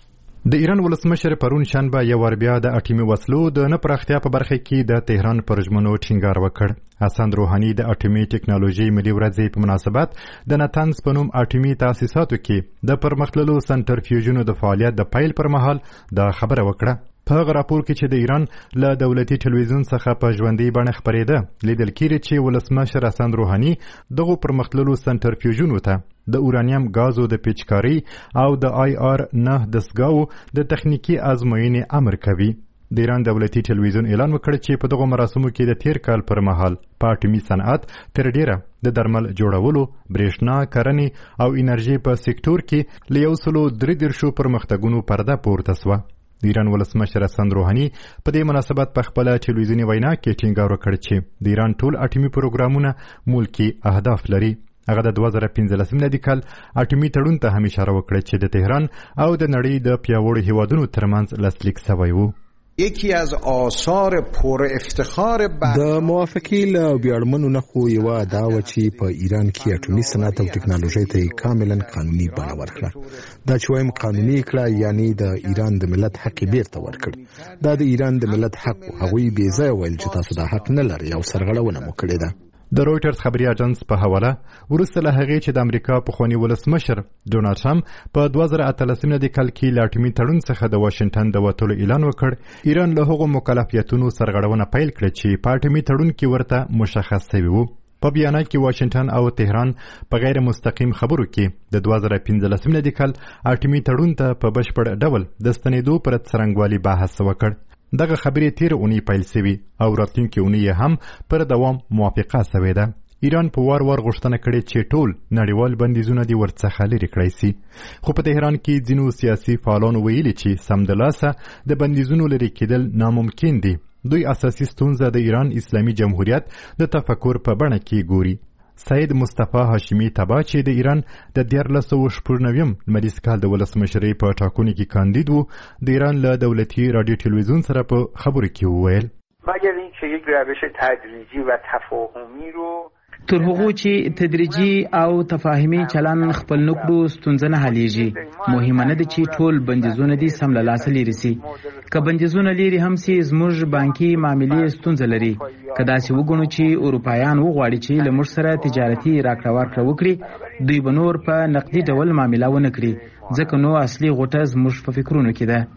S9: د ایران ولسمشر پرون شنبه یو ور بیا د اټومي وسلو د نه پراختیا په برخه کې د تهران پر ژمنو ټینګار وکړ. حسن روحاني د اټومي ټکنالوژي ملي ورځې په مناسبت د نتنز په نوم اټومي تاسیساتو کې د پرمختللو سنټریفیوژونو د فعالیت د پیل پر مهال دا خبره وکړه. په هغه راپور کې چې د ایران له دولتي ټلویزیون څخه په ژوندۍ بڼه خپرېده لیدل کېږي چې ولسمشر حسن روحاني دغو پرمختللو سنټریفیوژونو ته د اورانیم غازو د پیچکاري او د آی آر نه دستګاو د تخنیکی ازموینې امر کوي. د ایران دولتي ټلویزیون اعلان وکړ چې په دغو مراسمو کې د تیر کال پر مهال په اټومي صنعت تر ډیره د درمل جوړولو، برېښنا کرنې او انرژي په سکتور کې له یو سلو درې دېرشو پرمختګونو پرده پورته سوه. د ایران ولسمشر حسن روحاني په دې مناسبت په خپله ټلویزیوني وینا کې ټینګار وکړ چې د ایران ټول اټومي پروګرامونه ملکي اهداف لري. هغه د دوه زره پنځلسم میلادي کال اټومي تړون ته هم اشاره وکړه چې د تهران او د نړۍ د پیاوړو هیوادونو ترمنځ لاسلیک سوی و.
S5: یکی از آثار پر افتخار
S6: د موافقې له ویاړمنو نښو یوه دا وه چې په ایران کې اټومي صنعت او ټکنالوژۍ ته یې کاملا قانوني بڼه ورکړه. دا چې وایم قانوني کړه یعنی د ایران د ملت حق یې بیرته ورکړ. دا د ایران د ملت حق و. هغوی بې ځایه ویل چې تاسو دا حق نه لرئ او سرغړونه مو کړې ده.
S9: د رویټرز خبري اژانس په حواله وروسته له هغې چې د امریکا پخواني ولسمشر ډونالډ ټرمپ په دوه زره اتلسم میلادي کال کې له اټومي تړون څخه د واشنګټن د وتلو اعلان وکړ، ایران له هغو مکلفیتونو سرغړونه پیل کړه چې په اټومي تړون کې ورته مشخص شوي وو. په بیانات کې واشنګټن او تهران په غیر مستقیم خبرو کې د دوه زره پنځلسم میلادي کال اټومي تړون ته په بشپړ ډول د ستنېدو پر څرنګوالي بحث وکړ. دغه خبرې تیر اونۍ پیل سوي او راتلونکې اونۍ هم پر دوام موافقه سوې ده. ایران په وار وار غوښتنه کړې چې ټول نړیوال بندیزونه دې ورڅخه لرې کړی سي، خو په تهران کې ځینو سیاسي فعالانو ویلي چې سمدلاسه د بندیزونو لرې کېدل ناممکن دي. دوی اساسي ستونزه د ایران اسلامي جمهوریت د تفکر په بڼه کې ګوري. سید مصطفی هاشمی تبا چې د ایران د دیارلس سوه شپږ نویم لمریز کال د ولسمشرۍ په ټاکنو کې کاندید و، د ایران له دولتي رادیو ټلویزیون سره په خبرو کې وویل
S7: مگر اینکه یک روش تدریجی و تفاهمی رو
S8: تر هغو چې تدریجي او تفاهمي چلن خپل نکړو ستونزه نه حلیږي. مهمه نه ده چې ټول بندیزونه دي سم له لاسه لرې سي. که بندیزونه لرې هم سي زموږ بانکي معاملې ستونزه لري. که داسې وګڼو چې اروپایان وغواړي چې له موږ سره تجارتي راکړه ورکړه وکړي، دوی به نور په نقدي ډول معامله ونه کړي، ځکه نو اصلي غوټه زموږ په فکرونو کې ده.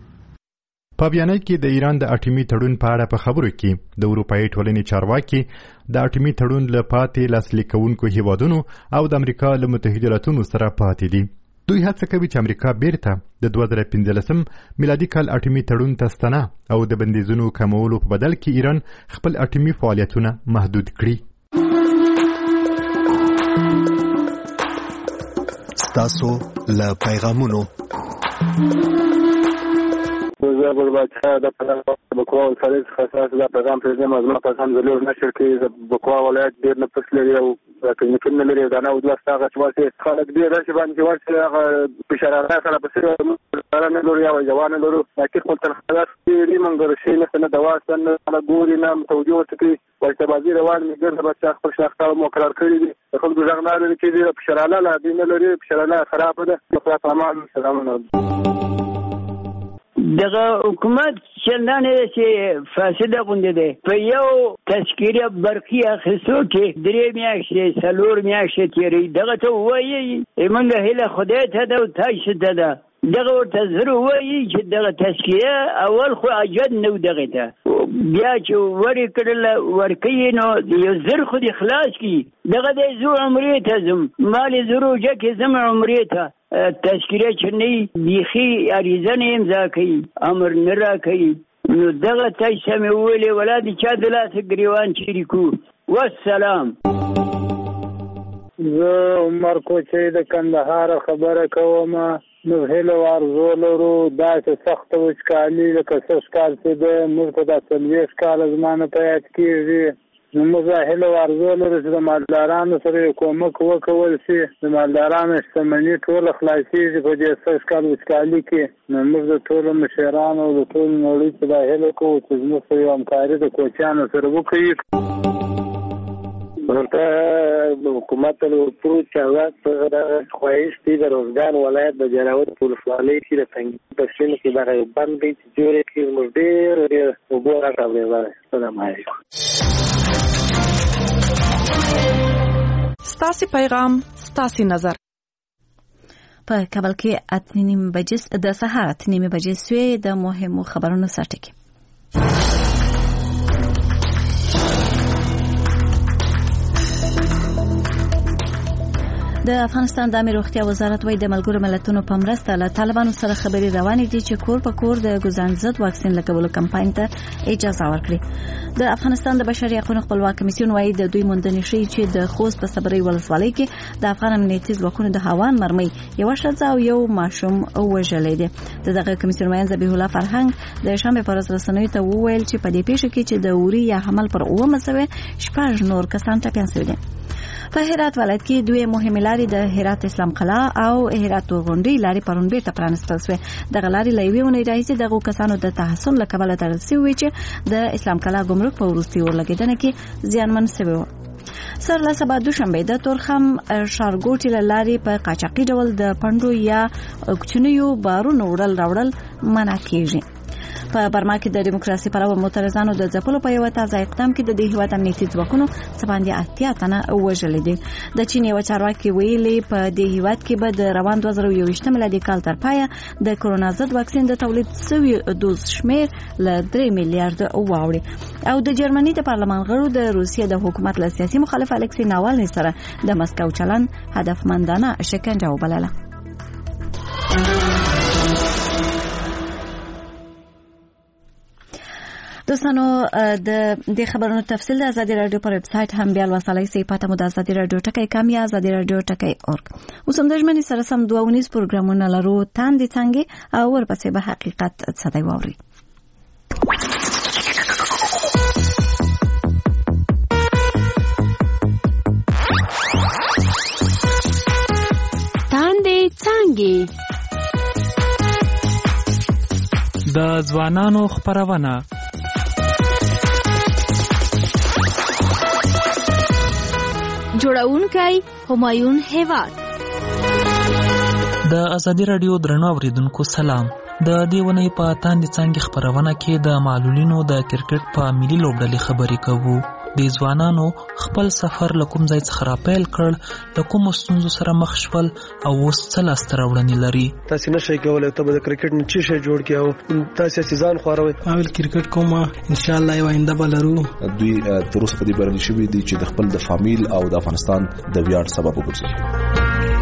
S9: په بیانیه کې د ایران د اټومي تړون په اړه په خبرو کې د اروپایي ټولنې چارواکي د اټومي تړون له پاتې لاسلیک کوونکو هیوادونو او د امریکا له متحده ایالاتونو سره پاتې دي. دوی هڅه کوي چې امریکا بیرته د دوه زره پنځلسم میلادي کال اټومي تړون ته ستنه او د بندیزونو کمولو په بدل کې ایران خپل اټومي فعالیتونه محدود کړي.
S14: ستاسو له پیغامونو
S26: زه بلبچه د بکوا ولسوالۍ څخه ستاسو دا پیغام پرېږدم. زما پیغام زلور نشر کې د بکوا ولایت ډېر نفوس لري او کلینیکونه لري. دا نه ودوسته هغه چې واسې خلک ډېر راشي باندې چې ورسې هغه فشارانه سره پسې نه لرو یا دوا نه لرو، لکن خپل تنخواست ډېرې منګر شي نه نه دوا شته نه ګوري نه متوجه ورته کوي. ورشتهبازي روان مې ګرده بچه خپل شناخته مقرر کړي دي. د خلکو غږ نه لري چې ډېره فشارانه لا دوی نه لري، فشارانه خرابه ده. خلاص امان سلامونه.
S27: دغه حکومت چندانې چې فاسده غوندې دی. په یو تذکیره برقي اخیستو کې درې میاشتې څلور میاشتې تېرې. دغه ته ووایي موږ هیله خدای ته ده او تاسو ته ده. دغه ورته زر وایي چې دغه تذکیه اول خو اجد نو دغه ته بیا چې ورې کړل ورکوي نو یو زر خو دې خلاص کړي دغه دی زو عمرې ته ځم مالې زروجه کې ځم عمرې ته تذکیره چې نه بیخي عریضه نه امضا کوي امر نه راکوي نو دغه ته سمې وویلې ولا د چا د لاسه ګریوان چیرې کړو والسلام.
S26: زه عمر کوچی د کندهار خبره کوم. نو هیله ارزو لرو داسې سخته وچکالي لکه سږ کال چې ده موږ ته دا څلوېښت کاله زما نه په یاد کېږي. نو موږ هیله ارزو لرو چې د مالدارانو سره یو کومک وکول شي د مالدارانو شتمني ټوله خلاصېږي په دې سږ کال وچکالي کې. نو موږ د ټولو مشرانو او د ټولو نړۍ ته دا هیله کوو چې زموږ سره یو همکاري د کوچیانو سره وکړي. ورته حکومت له پروت چاوات خواهش دي د روزګان ولایت د جلاوت ولسوالۍ کې د تنګي په سیمه کې دغه بند دی چې جوړې کړي موږ ډېر ډېر وګوره راغلی. السلام علیکم.
S2: ستاسو پیغام ستاسو نظر.
S1: په کابل کې اته نیمې بجې د سهار اته نیمې بجې سوی د مهمو خبرونو سرټکی. د افغانستان د امیر روغتیا وزارت وایي د ملګرو ملتونو په مرسته له طالبانو سره خبرې روانې دي چې کور په کور د ګزان ضد واکسین لګولو کمپاین ته اجازه ورکړي. د افغانستان د بشري حقوقو خپلواک کمیسیون وایي د دوی موندنې ښیي چې د خوست په صبري ولسوالۍ کې د افغان امنیتي ځواکونو د هوان مرمۍ یو ښځه او یو ماشوم وژلې دي. دغه کمیسیون وایي ذبیح الله فرهنګ د شنبه پر ورځ رسنیو ته وویل چې په دې پیښه کې چې د اوري یا حمل پر اومه سوي شپږ نور کسان ټپیان شوي دي. په هرات ولایت کې دوی مهمه لارې د هرات اسلام قلعه او هرات غونډۍ لارې پرون بیرته پرانستل شوې. دغه لارې لوي ونې راځي دغه کسانو د تحسن لکبل تړل شوی چې د اسلام قلعه ګمرک په وروستي ورلګیدنه کې زیانمن شوی و. سر له سبا دوشنبه د تورخم شارګوټي لارې په قاچاقي ډول د پندو یا کوچنیو بارونو وړل راوړل منع کیږي. په برما کې د دیموکراسي پلوه معترضانو د ځپلو په یو تازه اقدام کې د دې هیواد امنیتي ځواکونو څه باندې اتیا تنه وژل دي. د چین یو چارواکي ویلي په دې هیواد کې به د روان دوه زره یوویشت میلادي کال تر پایه د کرونا ضد واکسین د تولید شوی دوز شمیر ل درې میلیارډ واوړي. او د جرمني د پارلمان غړو د روسیې د حکومت له سیاسي مخالف الکسی ناوالني سره د مسکو چلن هدفمندانه شکنجه وبلله. دوستانو د دې خبرونو تفصیل د ازادي رادیو پر ویب سټ هم بیا لوستلای شئ. پته مو د ازادي رادیو ټکی کام یا ازادي رادیو ټکی اورګ. اوس هم د ژمنې سره سم دوه ونیز پروګرامونه لرو تاندې څنګه او ورپسې به حقیقت صدای واوري.
S2: تاندې څنګه د ځوانانو خبرونه.
S3: جوړونکی همایون هیواد.
S11: د ازادي رادیو درنو اوریدونکو سلام. د دې ونې په تاندې څنګه خبرونه کې د معلولینو د کرکټ په ملي لوبډلې خبرې کوو. د ځوانانو خپل سفر له کوم ځای څخه راپیل کړ، له کومو ستونزو سره مخ شول او اوس څه لاسته راوړنې لري.
S12: تاسو نشئ کولی ته به د کرکټ نه څه شی جوړ کړئ او تاسو یې ځان خوروئ.
S13: اول کرکټ کوم ان شاء الله یو آینده به لرو.
S15: دوی تر اوسه په دې برنامه شوي دي چې د خپل د فامیل او د افغانستان د ویاړ سبب وګرځي.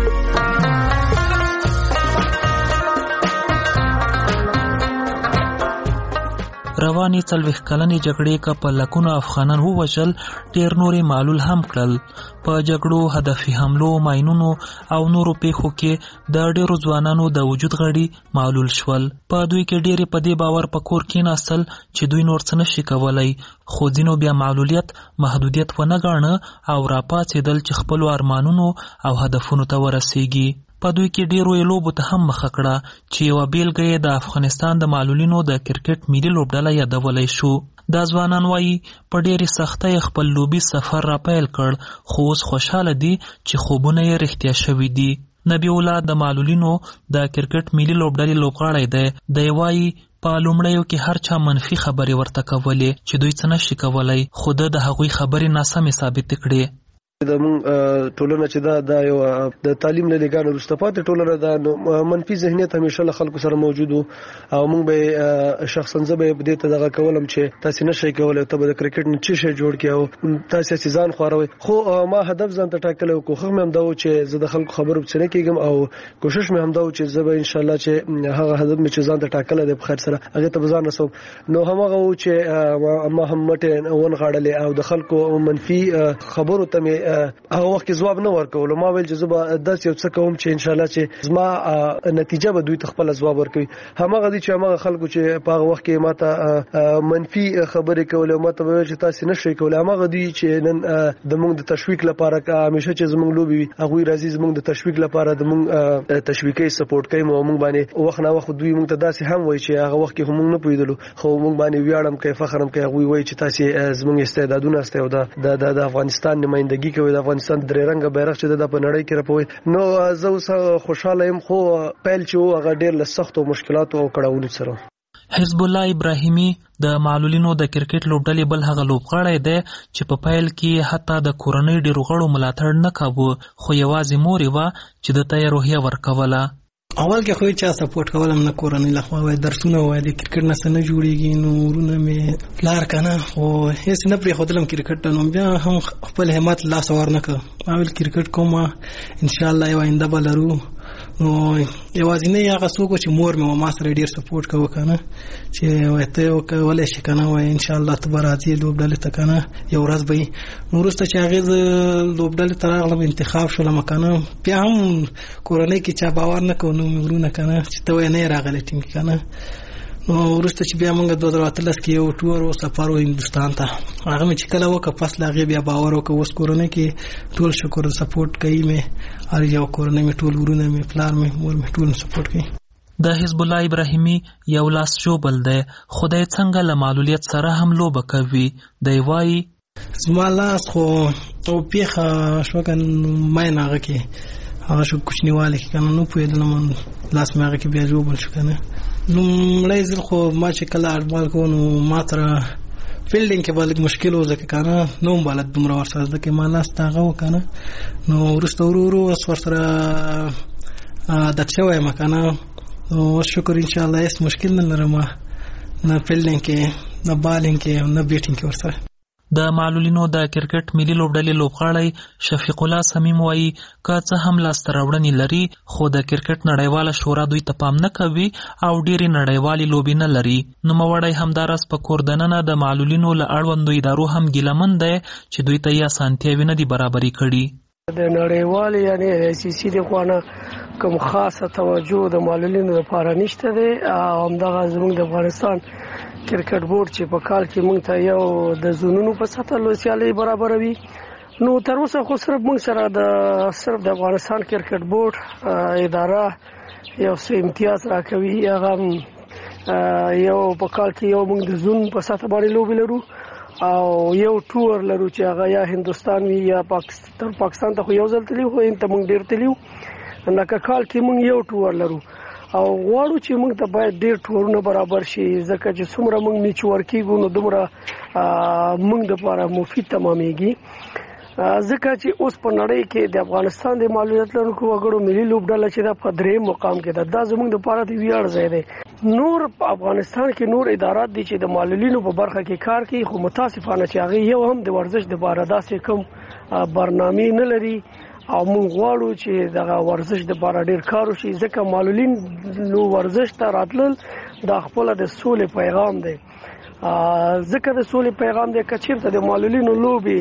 S11: رواني څلوېښت کلنې جګړې که په لکونو افغانان ووژل، ډېر نورې معلول هم کړل. په جګړو، هدفي حملو، ماینونو او نورو پیښو کې د ډېرو ځوانانو د وجود غړي معلول شول. په دوی کې ډېرې په دې باور په کور کېناستل چې دوی نور څه نشي کولی، خو ځینو بیا معلولیت محدودیت ونه ګاڼه او راپاڅېدل چې خپلو ارمانونو او هدفونو ته ورسیږي. په دوی کې ډیرو یې لوبو ته هم مخه کړه چې یوه بیلګه یې د افغانستان د معلولینو د کرکټ ملي لوبډله یادولی شو. دا ځوانان وایي په ډېرې سختۍ خپل لوبي سفر را پیل کړ، خو اوس خوشحاله دي چې خوبونه یې رښتیا شوي دي. نبی الله د معلولینو د کرکټ ملي لوبډلې لوبغاړی دی. دی وایي په لومړیو کې هر چا منفي خبرې ورته کولې چې دوی څه نشي کولی، خو ده د هغوی خبرې ناسمې ثابتې کړې.
S12: د مونږ ټولنه چې دا د یو د تعلیم له لګانو وروسته پاتې ټولنه دا منفي ذهنیت همیشه له خلکو سره موجود او مونږ به شخصا زبې په دې ته دغه کولم چې تاسو نشئ کولای ته د کرکټ نه چی شي جوړ کیو تاسو سيزان خوروي خو ما هدف ځان ته ټاکلو کوخه مې هم دا و چې زه د خلکو خبرو بچنه کېږم او کوشش مې هم دا و چې زه به ان شاء الله چې هغه هدف مې چې ځان ته ټاکل دی په خیر سره هغه ته ځان رسوم نو هغه و چې ما هم مټه ون غاړلې او د خلکو منفي خبرو ته مې هغه وخت جواب نه ورکول ما ویل چې زه داس یو څه کوم چې ان شاء الله چې زما نتیجه به دوی تخپل جواب ورکوي همغه دي چې هغه خلکو چې په هغه وخت کې ماته منفي خبرې کولې ماته ویل چې تاسو نشئ کولای هغه دي چې نن د موږ د تشویق لپاره همیشه چې زموږ لوبي هغه راځي زموږ د تشویق لپاره د موږ تشویقي سپورټ کوي مو موږ باندې وخت نه وخت دوی موږ ته داسې هم وایي چې هغه وخت کې هم نه پویدلو خو موږ باندې ویاړم کوي فخرم کوي هغه وایي چې تاسو زموږ استعدادونه است او د د افغانستان نمائندګي کوي د افغانستان درې رنګه بیرغ چې د په نړۍ کې راپوي نو زه اوس خوشاله یم خو پیل چې هغه ډېر له سختو مشکلاتو او کړاوونو سره
S11: حزب الله ابراهیمی د معلولینو د کرکټ لوبډلې بل هغه لوبغاړی دی چې په پیل کې حتی د کورنۍ ډیرو غړو ملاتړ نه کاوه خو یوازې مور یې وه چې د ته روحیه ورکوله
S13: اول کې خو چا سپورټ کولم نه کورنۍ لخوا وای درسونه وای د کرکټ نه سن جوړیږي نو ورونه مې پلار کنه او هیڅ نه پرې خدلم کرکټ نو بیا هم خپل همت لا سوار نه ک اول کرکټ کوم ان شاء الله یو آینده بلرو نو یوازې نه هغه څوک چې مور مې ما سره ډیر سپورټ کوي کنه چې وته وکولای شي کنه وای ان شاء الله تباراتي لوبډلې ته کنه یو ورځ به نو ورسته چې هغه لوبډلې تر هغه انتخاب شول مکنه بیا هم کورنۍ کې چا باور نه کوي نو ورونه کنه چې ته نه راغلی ټیم کې کنه نو ورسته چې بیا موږ دوه هزار اتلس کې یو ټور او سفر و هندستان ته هغه مې چې کله وکړ پس لاغه بیا باور وکړ اوس کورنۍ کې ټول شکر سپورټ کوي مې ار یو کورنۍ مې ټول ورونه مې پلار مې مور مې ټول سپورټ کوي
S11: د حزب الله ابراهیمی یو لاس شوبل دی خدای څنګه له معلولیت سره هم لوبه کوي دی وایي
S13: زما لاس خو او پیخه شو کن مې نه کې هغه شو کوچنیواله کې کنه نو په دې من لاس مې هغه کې بیا جوړ شو کنه نو مړی ځل خو ما چې کله اړبال کو نو ما تر فیلډینګ کې بالک مشکل و ځکه کنه نو بالک دومره ورسره ځکه ما لاس تاغه وکنه نو ورسته ورو ورو اس ورسره د چوي مکنه نو شکر ان شاء الله هیڅ مشکل نه لرم نه فیلډینګ کې نه بالینګ کې نه بیټینګ کې ورسره
S11: د معلولینو د کرکټ ملي لوبډلې لوبغاړی شفیق الله صمیم وایي که څه هم لاسته راوړنې لري خو د کرکټ نړیواله شورا دوی ته پام نه کوي او ډېرې نړیوالې لوبې نه لري نوموړی همداراز په کور دننه د معلولینو له اړوندو ادارو هم ګیلمن دی چې دوی ته یې اسانتیاوې نه دي برابرې کړي
S12: د نړیوالې یعنی ای سی سی د خوانه کوم خاصه توجه د معلولینو لپاره نشته دی او همدغه زموږ د افغانستان کرکټ بورډ چې په کال کې موږ ته یو د زونونو په سطح لوسیالي برابروي نو تر اوسه خو صرف موږ سره د صرف د افغانستان کرکټ بورډ اداره یو څه امتیاز راکوي هغه یو په کال کې یو موږ د زون په سطح باندې لوبې لرو او یو ټور لرو چې هغه یا هندستان وي یا پاکستان پاکستان ته خو یو ځل تلیو خو انته موږ ډیر تلیو لکه کال کې موږ یو ټور لرو او غواړو چې موږ ته باید ډېر ټورونه برابر شي ځکه چې څومره موږ میچور کېږو نو دومره موږ دپاره مفید تمامېږي ځکه چې اوس په نړۍ کې د افغانستان د معلولیت لرونکو وګړو ملي لوبډله چې ده په درېیم مقام کې ده دا زموږ دپاره د ویاړ ځای دی نور په افغانستان کې نور ادارات دي چې د معلولینو په برخه کې کار کوي خو متاسفانه چې هغې یو هم د ورزش دپاره داسې کوم برنامې نه لري او موږ غواړو چې دغه ورزش د بار ډیر کار وشي ځکه معلولین نو ورزش ته راتلل د خپل د سولې پیغام دی ځکه د سولې پیغام دی کچیرته د معلولینو لوبي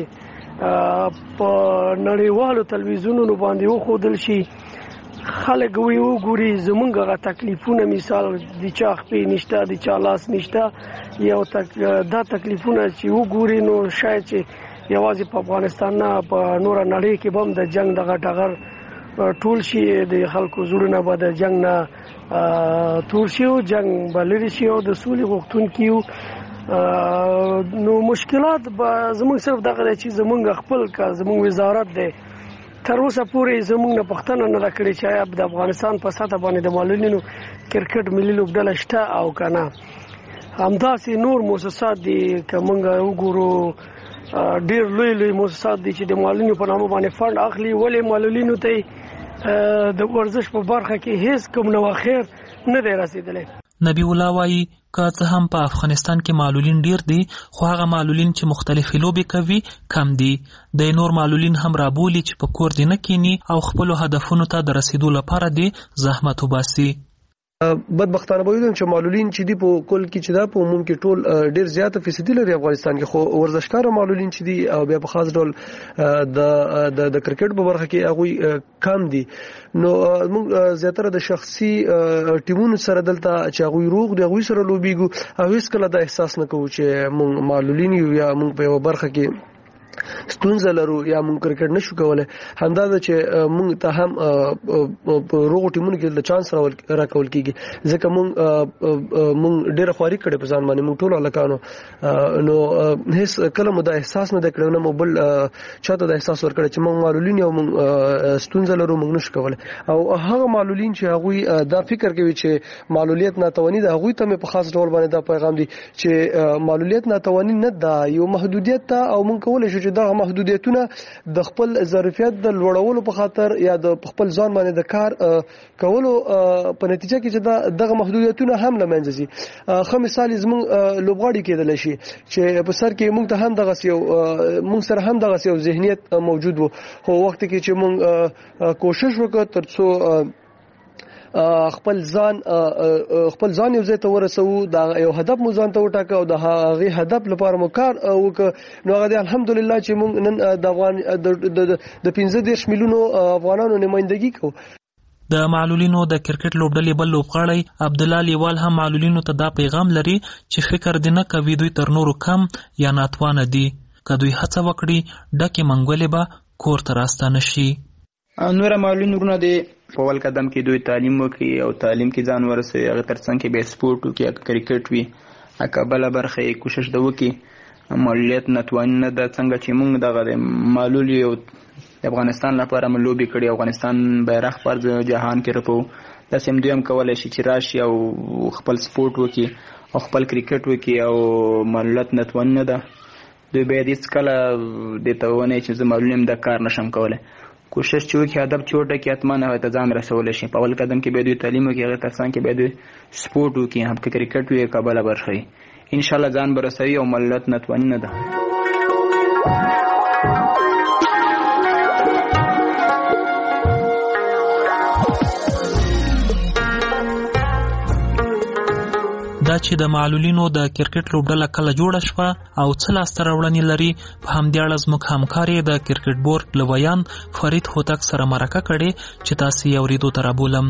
S12: په نړیوالو تلویزیونونو باندې وښودل شي خلک وی وګوري زمونږ غا تکلیفونه مثال د چا خپې نشته د چا لاس نشته یو تک دا تکلیفونه چې وګوري نو شاید چې یوازې په افغانستان نه په نور نړۍ کې بم د جنگ دغه ټغر ټول شي د خلکو زړونه به د جنگ نه تور شي او جنگ بلری شي او د سولې غوښتونکو نو مشکلات به زموږ صرف دغه چې زموږ خپل کا زموږ وزارت دی تر اوسه پورې زموږ نه پښتنه نه کړې چې د افغانستان په سطح باندې د معلولینو کرکټ ملي لوبډله شته او کنه همداسې نور مؤسسات دي که موږ وګورو ډیر لوی لوی مؤسسات دي چې د معلولینو په نامه باندې فند اخلي، ولې معلولینو ته د ورزش په برخه کې هیڅ کوم نوښت نه دی رسیدلی.
S11: نبی الله وایي که څه هم په افغانستان کې معلولین ډیر دي، خو هغه معلولین چې مختلفې لوبې کوي کم دي. د نور معلولین هم رابولي چې په کور دي نه کینی او خپل هدفونو ته د رسیدو لپاره دي زحمت وباسي.
S16: بدبختانه به ویل چې معلولین چې دی په کل کې چې دا په عموم کې ټول ډیر زیاته فیصدي لري افغانستان کې، خو ورزشکار معلولین چې دی او بیا په خاص ډول د د کرکټ په برخه کې هغه کم دي. نو موږ زیاتره د شخصي ټیمونو سره دلته چې هغه روغ دی هغه سره لوبیږو او هیڅ کله دا احساس نه کوو چې موږ معلولین یو یا موږ په یو برخه کې ستونزه لرو یا موږ کرکټ نشو کولای. همدا ده چې موږ ته هم په روغ ټیمونو کې د چانس راکول کیږي، ځکه موږ موږ ډېر خواري کړې په ځان باندې موږ ټول هلکانو، نو هیڅ کله مو دا احساس نه دی کړی، نه مو بل چاته دا احساس ورکړی چې موږ معلولین یو موږ ستونزه لرو موږ نشو کولای. او هغه معلولین چې هغوی دا فکر کوي چې معلولیت ناتواني ده، هغوی ته مې په خاص ډول باندې دا پیغام دی چې معلولیت ناتواني نه ده، یو محدودیت ده او موږ کولی شو چې دغه محدودیتونه د خپل ظرفیت د لوړولو په خاطر یا د خپل ځان باندې د کار کولو په نتیجه کې چې دغه محدودیتونه هم له منځه ځي. ښه مثال زموږ لوبغاړي کېدلی شي چې په سر کې موږ ته هم دغسې یو موږ سره هم دغسې یو ذهنیت موجود و، خو وخت کې چې موږ کوشش وکړو تر څو خپل ځان خپل ځان یو ځای ته ورسو، دا یو هدف مو ځان ته وټاکو او د هغې هدف لپاره مو کار وکړو، نو هغه دی الحمدلله چې موږ نن د افغان د پنځه دېرش میلیونو افغانانو نمایندګي کوو.
S11: د معلولینو د کرکټ لوبډلې بل لوبغاړی عبدالله لیوال هم معلولینو ته دا پیغام لري چې فکر دې نه کوي دوی تر نورو کم یا ناتوانه دي، که دوی هڅه وکړي ډکې منګولې به کور ته راستانه شي.
S8: نور معلولین ورونه دي په اول قدم کې دوی تعلیم وکړي او تعلیم کې ځان ورسوي، هغه ترڅنګ کې به سپورټ وکړي، اګه کرکټ وي، اګه بله برخه یې کوشش ده وکړي. معلولیت ناتواني نه ده، څنګه چې موږ دغه د معلول یو د افغانستان لپاره مو لوبې کړي، افغانستان بیرغ پر جهان کې رپو، داسې هم دوی هم کولی شي چې راشي او خپل سپورټ وکړي او خپل کرکټ وکړي او معلولیت ناتواني نه ده. دوی باید هېڅکله دې ته ونه چې زه معلول یم دا کار نشم کولی، کوشش چې وکړي هدف چې وټاکي حتما هغې ته ځان رسولی شي. په اول قدم کې باید دوی تعلیم وکړي، هغې ترڅنګ کې باید دوی سپورټ وکړي، هم که کرکټ وي که بله برخه وي، انشاءالله ځان به رسوي او معلولیت ناتواني نه ده.
S11: دا چې د معلولینو د کرکټ لوبډله کله جوړه شوه او څه لاسته راوړنې لري، په همدې اړه زموږ همکار یې د کرکټ بورډ لویان فرید هوتک سره مرکه کړې چې تاسې یې اورېدو ته رابولم.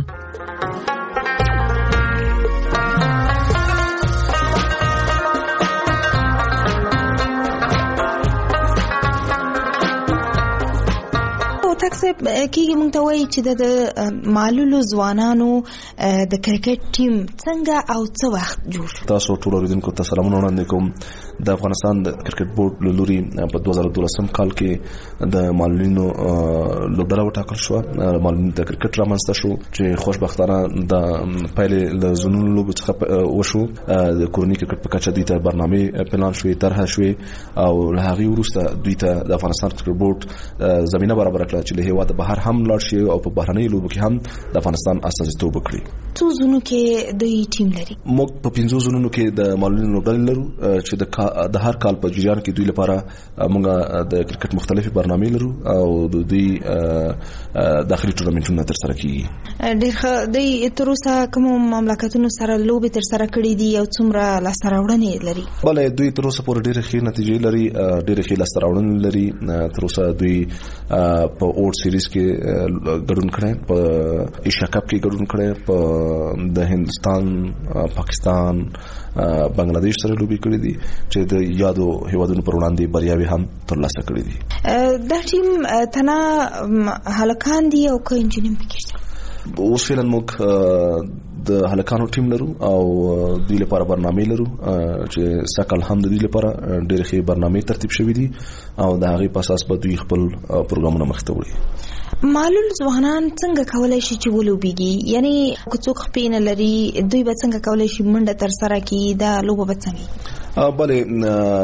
S17: صاحب کېږي موږ ته وایي چې د معلولو ځوانانو د کرکټ ټیم څنګه او څه وخت جوړ شو؟
S15: تاسو ټول اوریدونکو ته سلامونه وړاندې کوم. د افغانستان د کرکټ بورډ له لوري په دوه زره دولسم کال کې د معلولینو لوبډله وټاکل شوه. معلولینو د کرکټ رامنځته شو چې خوشبختانه د پیلې له زونونو لوبو څخه وشو. د کورني کرکټ په کچه دوی ته برنامې پلان شوې، طرحه شوې او له هغې وروسته دوی ته د افغانستان کرکټ بورډ زمینه برابره کړه چې له هېواده بهر هم لاړ شي او په بهرنیو لوبو کې هم د افغانستان استازیتوب وکړي.
S17: څو زونو کې دوی ټیم لري؟
S15: موږ په پنځو زونونو کې د معلولینو لوبډلې لرو چې د د هر کال په جریان کې دوی لپاره موږ د کرکټ مختلفې برنامې لرو او د دوی داخلي ټورنمنټونه ترسره کیږي.
S17: ډېر ښه. دوی تر اوسه کومو مملکتونو سره لوبې ترسره کړي دي او څومره لاسته راوړنې لري؟
S15: بله دوی تر اوسه پورې ډېرې ښې نتیجې لري، ډېرې ښې لاسته راوړنې لري. تر اوسه دوی په اوټ سیریز کې ګډون کړی، په ایشیا کپ کې ګډون کړی، په د هندوستان، پاکستان، بنگلاديش سره لوبي کړې دي چې د یادو هیوادونو پر وړاندې بریاوي هم ترلاسه کړې دي.
S17: دا ټیم تنه هلکان دي او که انجینیم پکې؟
S15: اوس فعلا موږ د هلکانو ټیم لرو او دوی لپاره برنامې لرو چې سکل هم د دوی لپاره ډېرې ښې برنامې ترتیب شوي دي او د هغې په اساس به دوی خپل پروګرامونه مخې ته وړي.
S17: معلول ځوانان څنګه کولی شي چې ولوبېږي؟ یعنې که څوک خپې نه لري دوی به څنګه کولی شي منډه ترسره کړي؟ دا لوبه به څنګه؟
S15: بله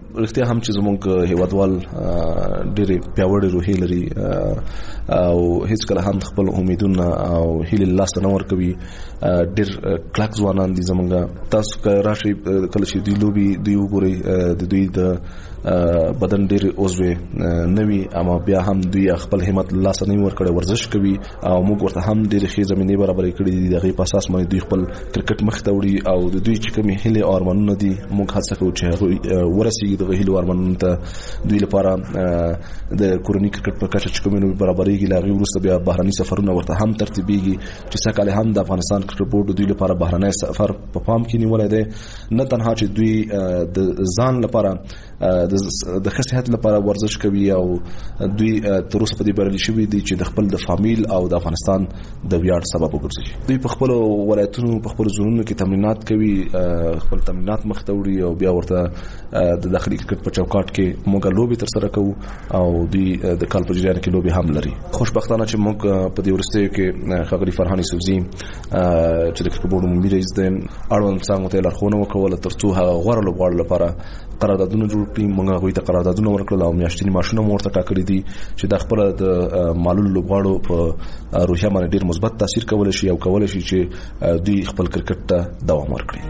S15: رښتیا هم چې زموږ هیوادوال ډېرې پیاوړې روحي لري او هیڅ کله هم خپل امیدونه او هیلې لاس نه ورکوي. ډېر کلک ځوانان دي زموږ. تاسو که راشئ کله چې دوی لوبي دوی وګورئ د دوی د بدن ډېر عضوې نوي اما بیا هم دوی خپل همت لاس نه ورکړي ورزش کوي او موږ ورته هم ډېر ښې زمینې برابرې کړې دي. دغه په اساس باندې دوی خپل کرکټ مخ ته وړي او د دوی چې کومې هیلې او ارمانونه دي موږ هڅه کوو چې هغه ورسیږي دغه هیلې او ارمانونو ته. دوی لپاره د کورنۍ کرکټ په کچه چې کومې برابرېږي لاغي وروسته بیا بهرني سفرونه ورته هم ترتیبېږي چې سکهاله هم د افغانستان کرکټ بورډ دوی لپاره بهرنی سفر په پام کې نیولای دی. نه تنها چې دوی د ځان لپاره د ښه صحت لپاره ورزش کوي او دوی تر اوسه په دې بریالي شوي دي چې د خپل د فامیل او د افغانستان د ویاړ سبب وګرځي. دوی په خپل ولایتونو په خپل زونونو کې تمرینات کوي، خپل تمرینات مخ ته وړي او بیا ورته د داخلي کرکټ په چوکاټ کې موږ لوبي تر سره کوو او دوی د کال په جریان کې لوبي هم لري. خوشبختانه چې موږ په دې ورستیو کې ښاغلي فرهان یوسفزي چې د کرکټ بورډ عمومي رئیس دی اړوند څنګه ته لارښوونه وکړه ترڅو هغه غوړه لوبغاړو لپاره قراردادونه جوړ کړي. موږ هغوی ته قراردادونه ورکړل او میاشتني معاشونه مو ورته ټاکلي دي چې د خپل د معلول لوبغاړو په روحیه باندې ډیر مثبت تاثیر کولی شي او کولی شي چې دوی خپل کرکټ ته دوام ورکړي.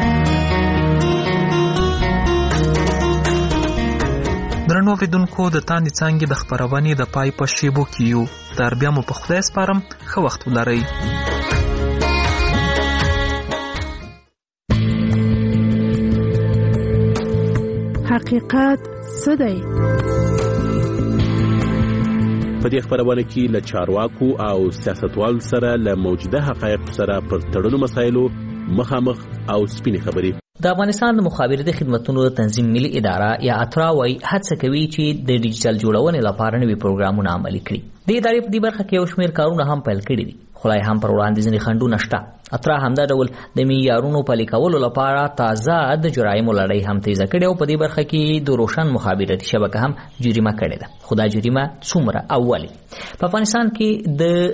S11: درنو اوریدونکو د تاندې څانګې د خپرونې د پای په شیبو کې یو. تر بیا مو په خدای سپارم، ښه وخت ولرئ.
S2: حقیقت څه دی؟
S10: په دې خبرونه کې له چارواکو او سیاستوالو سره له موجوده حقایقو سره پر تړلو مسایلو مخامخ او سپینې خبرې.
S18: د افغانستان د مخابراتي خدمتونو تنظیم ملي اداره یا اترا وايي هڅه کوي چې د ډیجیټل جوړونې لپاره نوي پروګرامونه عملي کړي. د ادارې په دې برخه کې یو شمېر کارونه هم پیل کړي دي، خو لا هم پر وړاندې ځینې خنډونه شته. اترا همدا ډول د معیارونو پلي کولو لپاره تازه د جرایمو لړۍ هم تیزه کړې او په دې برخه کې د روشن مخابراتي شبکه هم جریمه کړې ده. خو دا جریمه څومره او ولې؟ په افغانستان کې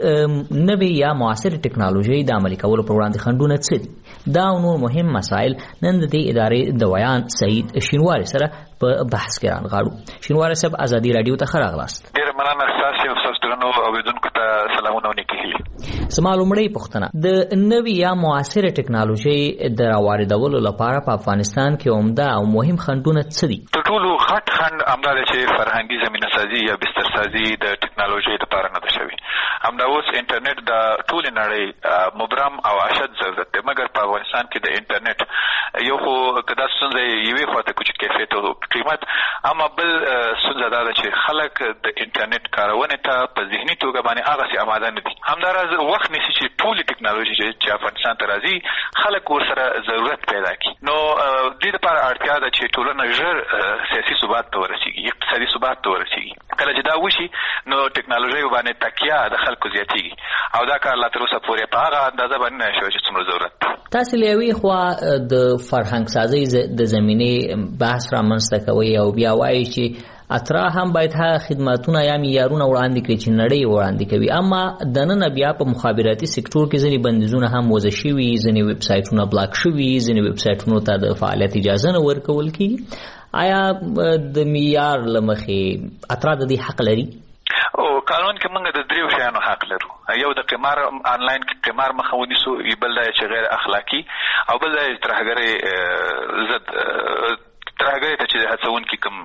S18: د نوې یا معاصرې ټکنالوژۍ د عملي کولو پر وړاندې خنډونه څه دي؟ دا نور مهم مسایل نن د دې ادارې د ویان سعید شینواري سره په بحث کې رانغاړو. شینواري صاحب ازادي رادیو ته ښه راغلاست.
S19: ډېره مننه ستاسو او ستاسو درنو اوریدونکو ته سلامونه او نیکې هیلې.
S18: زما لومړۍ پوښتنه د نوې یا معاصرې ټکنالوژۍ د راواردولو لپاره په افغانستان کې عمده او مهم خنډونه څه دي؟
S19: تر ټولو غټ خنډ همدا دی چې فرهنګي زمینه سازي یا بسترسازي د ټکنالوژۍ لپاره نه ده شوې. همدا اوس انټرنیټ د ټولې نړۍ مبرم او اشد ضرورت دی، مګر په افغانستان کې د انټرنیټ یو خو که دا ستونزه یوې خواته کوچ کیفیت او قیمت، اما بل ستونزه دا ده چې خلک د انټرنیټ کارونې ته په ذهني توګه باندې هغسې آماده نه دي. همداراز وخت نیسي چې ټولې ټکنالوژي چې افغانستان ته راځي خلک ورسره ضرورت پیدا کړي. نو دې لپاره اړتیا ده چې ټولنه ژر سیاسي ثبات ته ورسیږي، اقتصادي ثبات ته ورسیږي. کله چې دا وشي نو ټکنالوژي باندې تکیه د خلکو زیاتېږي او دا کار لا تر اوسه پورې په هغه اندازه باندې نه شوی چې څومره ضرورت.
S18: تاسو له یوې خوا د فرهنګ سازۍ د زمینې بحث رامنځته کوي او بیا وایي چې اترا هم باید ها خدماتونه یا معیارونه وړاندې کړي چې نړۍ وړاندې کوي، اما دننه بیا په مخابراتي سکتور کې ځینې بندیزونه هم وضع شوي، ځینې ویب سایټونه بلاک شوي، ځینې ویب سایټونو ته د فعالیت اجازه نه ورکول کیږي. آیا د معیار له مخې اترا د دې حق لري؟
S19: او قانون کې موږ د دریو شیانو حق لرو. یو د قمار آنلاین کې قمار مخه ونیسو، بل دا چې غیر اخلاقی او بل دا ترهګرۍ ضد ترهګرۍ ته چې هڅونکي کوم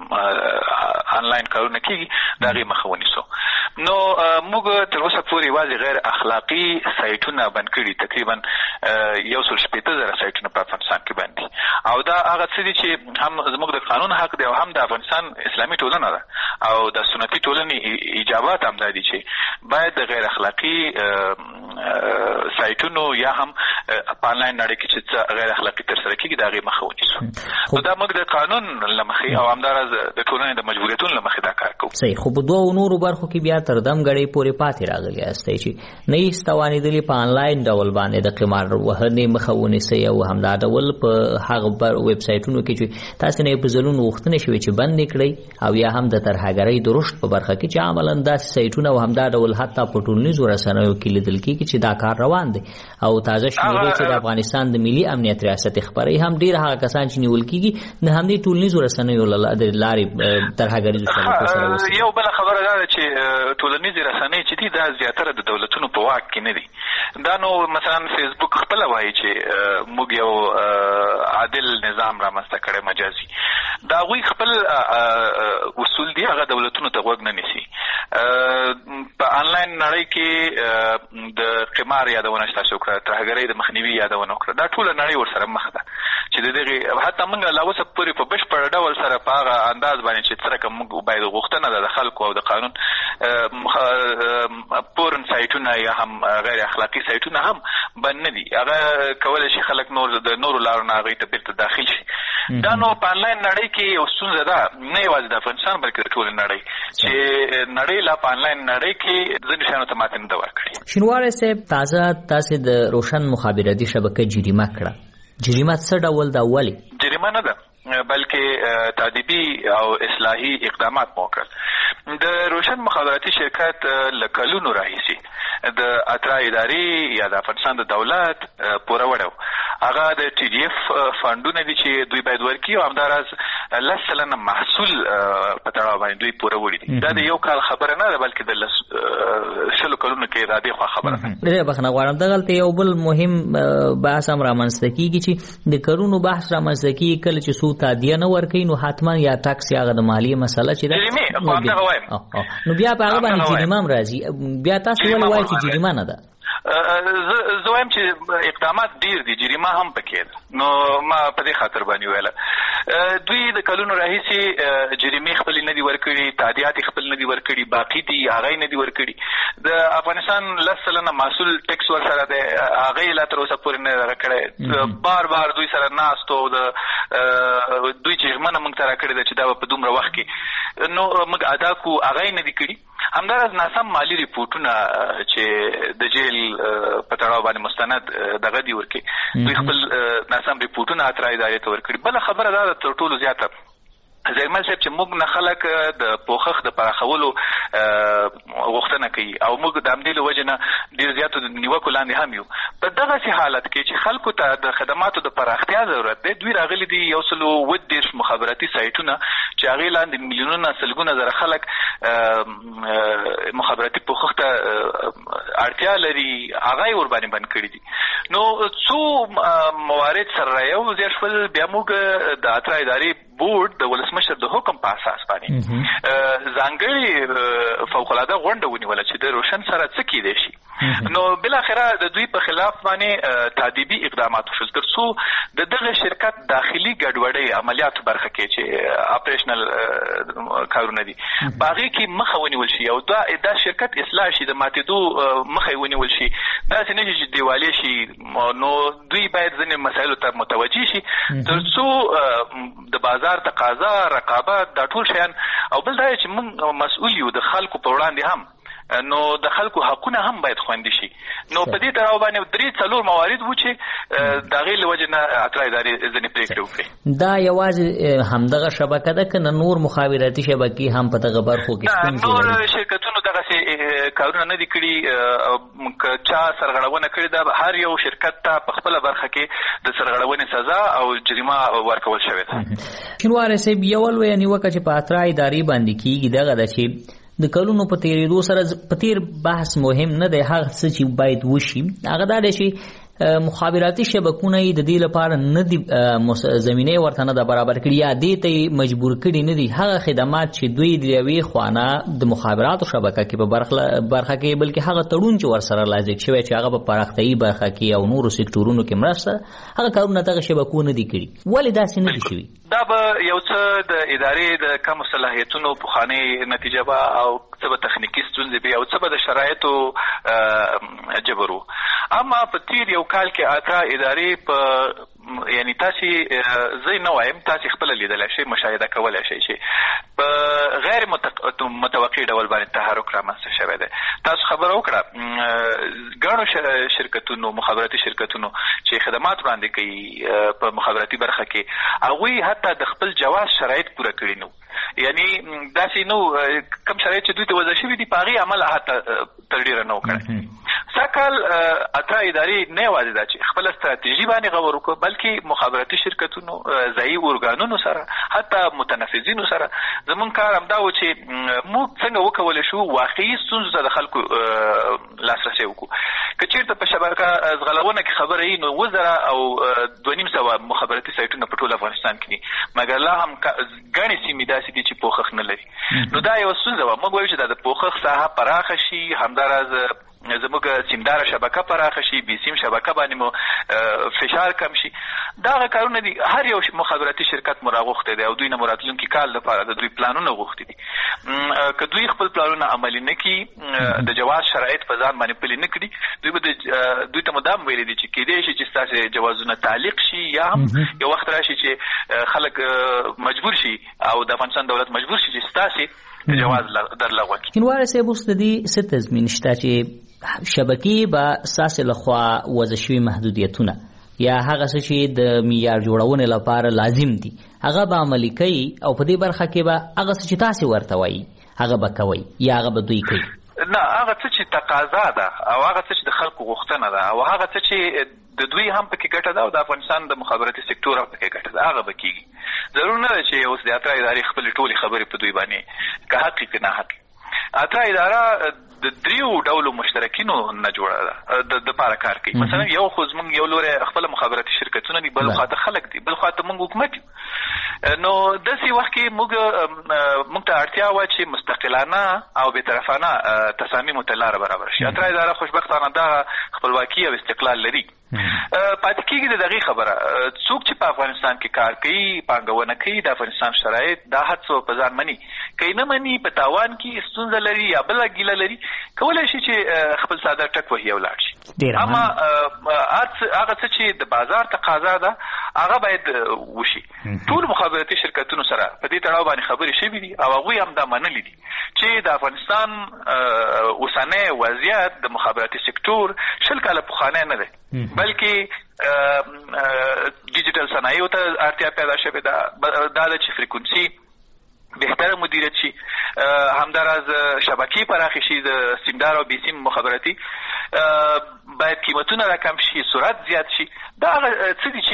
S19: آنلاین کارونه کېږي د هغې مخه ونیسو. نو موږ تر اوسه پورې یوازې غیر اخلاقي سایټونه بند کړي، تقریبا یو سل شپېته زره سایټونه په افغانستان کې بند دي او دا هغه څه دي چې هم زموږ د قانون حق دی او هم د افغانستان اسلامي ټولنه ده او د سنتي ټولنې ایجابات هم دا دي چې باید د غیر اخلاقي سایټونو یا هم په آنلاین نړۍ کې چې غیر اخلاقي ترسره کېږي د هغې مخه ونیسو. نو دا موږ د قانون له مخې او همداراز د ټولنې د مجبوریتونو له مخې دا کار کوو.
S18: صحیح. خو په دوو نورو برخو کې بیا تر دم غړې پورې پاتې راغلي یاستئ چې نه یې ستوانېدلې په آنلاین ډول باندې د قمار وهنې مخه ونیسئ او همدا ډول په هغه ویب سایټونو کې چې تاسو نه یې په ځلونو غوښتنې شوې چې بند یې کړئ او یا هم د ترهګرۍ د رشد په برخه کې چې عملاً داسې سایټونه او همدا ډول حتی په ټولنیزو رسنیو کې لیدل کېږي چې چې دا کار روان دی او تازه شمیرې چې د افغانستان د ملي امنیت ریاست خبري هم ډیر هغه کسان چې نیول کیږي د همدې ټولنیزو رسنیو د لارې ترهګریزو شبکو سره وسي.
S19: یو بل خبره ده چې ټولنیزې رسنۍ چې دي دا زیاتره د دولتونو په واک کې نه دي. دا نو مثلا فیسبوک خپل وایي چې موږ یو عادل نظام رامنځته کړی مجازي. دا غوي خپل اصول دي هغه دولتونو ته غوږ نه نیسي. په انلاین نړۍ کې د قمار یادونه تاسو وکړه، ترهګرۍ د مخنیوي یادونه وکړه. دا ټول نړۍ ورسره مخ ده چې دغه حتی موږ لا اوسه پورې په بشپړ ډول سره په هغه انداز باندې چې څرګه موږ باید غوښتنه ده د خلکو او د قانون پورن سایټونه یا هم غیر اخلاقی سایټونه هم بند نه دي. هغه کولای شي خلک نور د نورو لارو نه هغې ته بیرته داخل شي. دا نو په انلاین نړۍ کې یو ستونزه ده، نه یوازې د افغانستان بلکې د ټولې نړۍ، چې نړۍ لا په انلاین نړۍ کې ځینې شیانو ته ماتې نه ده ورکړې.
S18: شینواری صاحب، تازه تاسې د روشن مخابراتي شبکه جریمه کړه. جریمه څه ډول ده؟ ولې؟
S19: جریمه نه ده بلکې تادیبي او اصلاحي اقدامات مو کړل. د روشن مخابراتي شرکت له کلونو راهیسې د اترا ادارې یا د افغانستان د دولت پوره وړو هغه د ټي ډي اف فنډونه دي چې دوی باید ورکړي او همداراز لس سلنه محصول په تړاو باندې دوی پوره وړي دي. دا د یو کال خبره نه ده بلکې د شلو کلونو کې را دې خوا خبره ده.
S18: ډېره بخښنه غواړم، دغلته یو بل مهم بحث هم رامنځته کېږي چې د کلونو بحث رامنځته کېږي کله چې څو تادیه نه ورکوي نو حتما یا ټکس یا هغه د مالیې مسله چې ده نو بیا په هغه باندې جریمه هم راځي. بیا تاسو ولې وایئ چې جریمه نه ده؟
S19: زه وایم چې اقدامات ډیر دي، جریمه هم پکې ده. نو ما په دې خاطر باندې ویله دوی د کلونو راهیسې جریمې خپلې نه دي ورکړي، تادیات خپل نه دي ورکړي، باقي دي هغه نه دي ورکړي. د افغانستان لس سلنه محصول ټکس ورسره دی، هغه یې لا تر اوسه پورې نه راکړی. بار بار دوی سره ناست او د دوی چې ژمنه موږ ته راکړې ده چې دا به په دومره وخت کې نو موږ ادا کړو، هغه یې نه دي کړي. همداراز ناسم مالي ریپورټونه چې د جیل په تړاو باندې مستند دغه دي ورکړي، دوی خپل ناسم ریپورټونه اترا ادارې ته ورکړي. بله خبره دا ده تر ټولو زیاته زیرمل صاحب چې موږ نه خلک د پوښښ د پراخولو غوښتنه کوي او موږ د همدې له وجې نه ډېر زیاتو نیوکو لاندې هم یو. په دغسې حالت کې چې خلکو ته د خدماتو د پراختیا ضرورت دی، دوی راغلي دي یو سل اووه دېرش مخابراتي سایټونه چې هغې لاندې میلیونونه سلګونه زره خلک مخابراتي پوښښ ته اړتیا لري، هغه یې ورباندې بند کړي دي. نو څو موارد سره یو ځای شول، بیا موږ د اترا ادارې بورډ د ولسمشر د حکم په اساس باندې ځانګړې فوق‌العاده غونډه ونیوله چې د روشن سره څه کیدای شي. نو بالاخره د دوی په خلاف باندې تادیبي اقدامات وشول تر څو د دغه شرکت داخلي ګډوډۍ عملیاتو برخه کې چې اپریشنل کارونه دي په هغې کې مخه ونیول شي او دا دا شرکت اصلاح شي، د ماتېدو مخه یې ونیول شي. داسې نه چې دیوالې شي. نو دوی باید ځینې مسایلو ته متوجه شي تر څو د بازار تقاضا، رقابت، دا ټول شیان او بل دا چې موږ مسؤل یو د خلکو په وړاندې هم، نو د خلکو حقونه هم باید خوندي شي. نو په دې تړاو باندې درې څلور موارد وو چې د هغې له وجې نه اترا ادارې ځینې پرېکړې وکړې.
S18: دا یوازې همدغه شبکه ده که نه نور مخابراتي شبکې هم په دغه برخو کې ستونزې لري؟
S19: نور شرکتونو دغسې کارونه نه دي کړي. که چا سرغړونه کړې ده، هر یو شرکت ته په خپله برخه کې د سرغړونې سزا او جریمه ورکول شوې ده.
S18: شینواری صاحب، یوه لویه نیوکه چې په اترا ادارې باندې کېږي دغه ده چې د کلونو په تیرېدو سره په تیر بحث مهم نه دی، هغه څه چې باید وشي هغه دا دی چې مخابراتي شبکونه یې د دې لپاره نه دي زمینه ورته نه ده برابر کړي یا دې ته یې مجبور کړي نه دي. هغه خدمات چې دوی د یوې خوانه د مخابراتو شبکه کې په برخه کې بلکې هغه تړون چې ورسره لازم شوی چې هغه په پراختیایي برخه کې او نورو سکتورونو کې مرسته، هغه کارونه دغه شبکو نه دي کړي. ولې داسې نه دي شوي؟
S19: دا به یو څه د ادارې د کمو صلاحیتونو پخوانۍ نتیجه به او څه به تخنیکي ستونزې به او څه به د شرایطو جبر و. اما په تیر یو کال کې اترا ادارې په یعنی تاسې زه نه وایم، تاسې خپله لیدلی شئ، مشاهده کولی شئ چې په غیر متوقع ډول باندې تحرک رامنځته شوی دی. تاسو خبره وکړه ګڼو شرکتونو، مخابراتي شرکتونو چې خدمات وړاندې کوي په مخابراتي برخه کې، هغوی حتی د خپل جواز شرایط پوره کړي نو. یعنی داسې نو کم شرایط چې دوی ته وضع شوي دي په هغې عمل حتی تر ډېره نه و کړی. سکل اته ادارې نه یوازې دا چې خپل ستراتیژي باندې غور وکړي بلکې مخابراتي شرکتونو ځایي ارګانونو سره حتی متنفذینو سره زمونږ کار همدا و چې موږ څنګه وکولی شو واقعي ستونزو ته د خلکو لاسرسی وکړو. که چېرته په شبکه ځغلونه کې خبره وي نو اووه زره او دوه نیم سوه مخابراتي سایټونه په ټول افغانستان کې دي مګر لا هم ګڼې سیمې داسې دي چې پوښښ نه لري. نو دا یوه ستونزه وه. موږ وایو چې دا د پوښښ ساحه پراخه شي، همداراز زموږ سیمداره شبکه پراخه شي، بي سیم شبکه باندې مو فشار کم شي. دغه کارونه دي. هر یو مخابراتي شرکت مو راغوښتی دی او دوی نه مو راتلونکي کال لپاره د دوی پلانونه غوښتي دي. که دوی خپل پلانونه عملي نه کړي، د جواز شرایط په ځان باندې پلي نه کړي، دوی به دوی ته مو دا هم ویلي دي چې کیدای شي چې ستاسې جوازونه تعلیق شي یا هم یو وخت راشي چې خلک مجبور شي او د افغانستان دولت مجبور شي چې ستاسې جواز در لغوه کړي.
S18: کینواره صاحب اوس د دې څه تضمین شته چې شبکې به ستاسې لخوا وضع شوي محدودیتونه یا هغه څه چې د معیار جوړونې لپاره لازم دي هغه به عملي کوي او په دې برخه کې به هغه څه چې تاسې ورته وایي هغه به کوئ یا هغه به دوی کوي؟
S19: نه، هغه څه چې تقاضا ده او هغه څه چې د خلکو غوښتنه ده او هغه څه چې د دوی هم پکې ګټه ده او د افغانستان د مخابراتي سکتور هم پکې ګټه ده هغه به کېږي. ضرور نه ده چې اوس د اترا ادارې خپلې ټولې خبرې په دوی باندې که حقي که نه حقي. اترا اداره د دریو ډولو مشترکینو نه جوړه ده د دپاره کار کوي. مثلا یو خو زموږ یو لوری خپله مخابراتي شرکتونه دي، بل خواته خلک دي، بل خواته موږ حکومت یو. نو داسې وخت کې موږ موږ ته اړتیا وه چې مستقلانه او بېطرفانه تصامیمو ته لاره برابره شي. اترا اداره خوشبختانه دغه خپلواکي او استقلال لري. پاتې کېږي د دغې خبره څوک چې په افغانستان کې کار کوي، پانګونه کوي، د افغانستان شرایط دا هر څه په ځان مني، که یې نه مني په تاوان کې ستونزه لري یا بله ګیله لري، کولی شي چې خپل ساده ټک وهي او لاړ شي. اما هغه څه چې د بازار تقاضا ده هغه باید وشي. ټول مخابراتي شرکتونو سره په دې تړاو باندې خبرې شوي دي او هغوی هم دا منلي دي چې د افغانستان اوسنی وضعیت د مخابراتي سکتور شل کاله پخوانی نه دی، بلکې ډیجیټل صنایعو ته اړتیا پیدا شوې ده. دا ده چې فریکونسي بهتره مدیریت شي، همداراز شبکې پراخې شي، د سیمدار او بي سیم مخابراتي باید قیمتونه راکم شي، سرعت زیات شي. دا هغه څه دي چې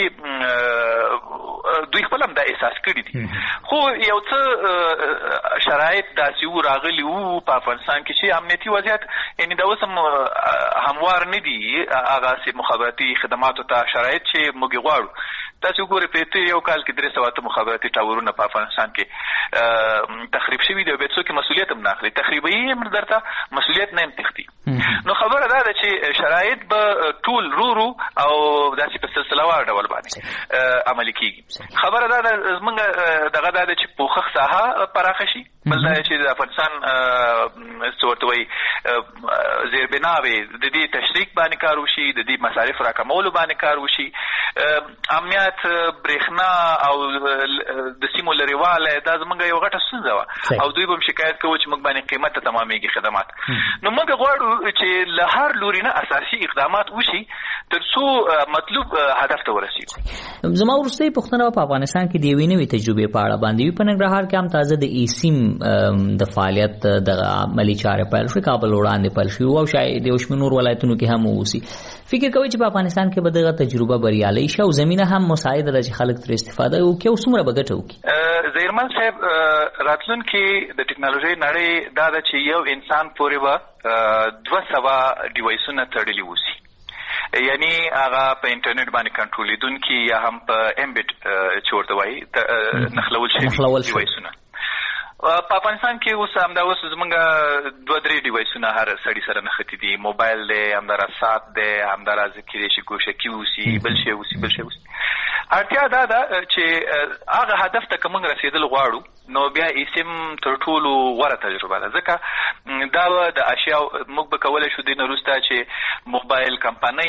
S19: دوی خپل هم دا احساس کړي دي. خو یو څه شرایط داسې وو راغلي وو په افغانستان کې چې امنیتي وضعیت یعنې دا اوس هم هموار نه دي هغسې مخابراتي خدماتو ته شرایط چې موږ یې غواړو. تاسې وګورئ په تېر یو کال کې درې سوه اته مخابراتي ټاورونه په افغانستان کې تخریب شوي دي او بیا څوک مسؤلیت هم نه اخلي. تخریبوي هم درته مسؤلیت نه هم تښتي. نو خبره دا ده چې شرایط به ټول رو رو او داسې په سلسلهوار ډول باندې عملي کېږي. خبره دا ده زمونږ دغه دا ده چې پوښښ ساحه پراخه شي، بل دا چې د افغانستان څه ورته وایي زیربناوې د دې تشریک باندې کار وشي، د دې مصارف راکمولو باندې کار وشي، امنیت، برېښنا او د سیمو لرېوالی دا زمونږ یو غټه ستونزه وه او دوی به هم شکایت کوو چې موږ باندې قیمت ته تمامېږي خدمات. نو موږ غواړو چې له هر لوري نه اساسي اقدامات وشي تر څو مطلوب هدف ته ورسېږو.
S18: زما وروستۍ پوښتنه په افغانستان کې د یوې نوې تجربې په اړه باندې وي. په ننګرهار کې هم تازه د ای سیم د فعالیت دغه عملي چارې پیل شوې، کابل وړاندې پیل شوې او شاید د یو شمېر نور ولایتونو کې هم واوسي. فکر کوئ چې په افغانستان کې به دغه تجربه بریالۍ شي او زمینه هم مساعده ده چې خلک ترې استفاده وکړي او څومره به ګټه وکړي؟
S19: زهیرمن صاحب، راتلونکي د ټکنالوژۍ نړۍ دا ده چې یو انسان پورې به دوه سوه ډیوایسونه تړلي اوسي، یعنی هغه په انټرنیټ باندې کنټرولیدونکي یا هم په امبیډ چې ورته وایي نښلول شوي ډیوایسونه. په افغانستان کې اوس همدا اوس زمونږ دوه درې ډیوایسونه هر سړي سره نښتي دي. موبایل دی، همداراز ساعت دی، همداراز کېدای شي ګوشکي اوسي، بل شی اوسي بل شی اوسي. اړتیا دا ده چې هغه هدف ته که موږ رسېدل غواړو نو بیا ایسیم تر ټولو غوره تجربه ده، ځکه دا به د اشیاو موږ به کولی شو دې نه وروسته چې موبایل کمپنۍ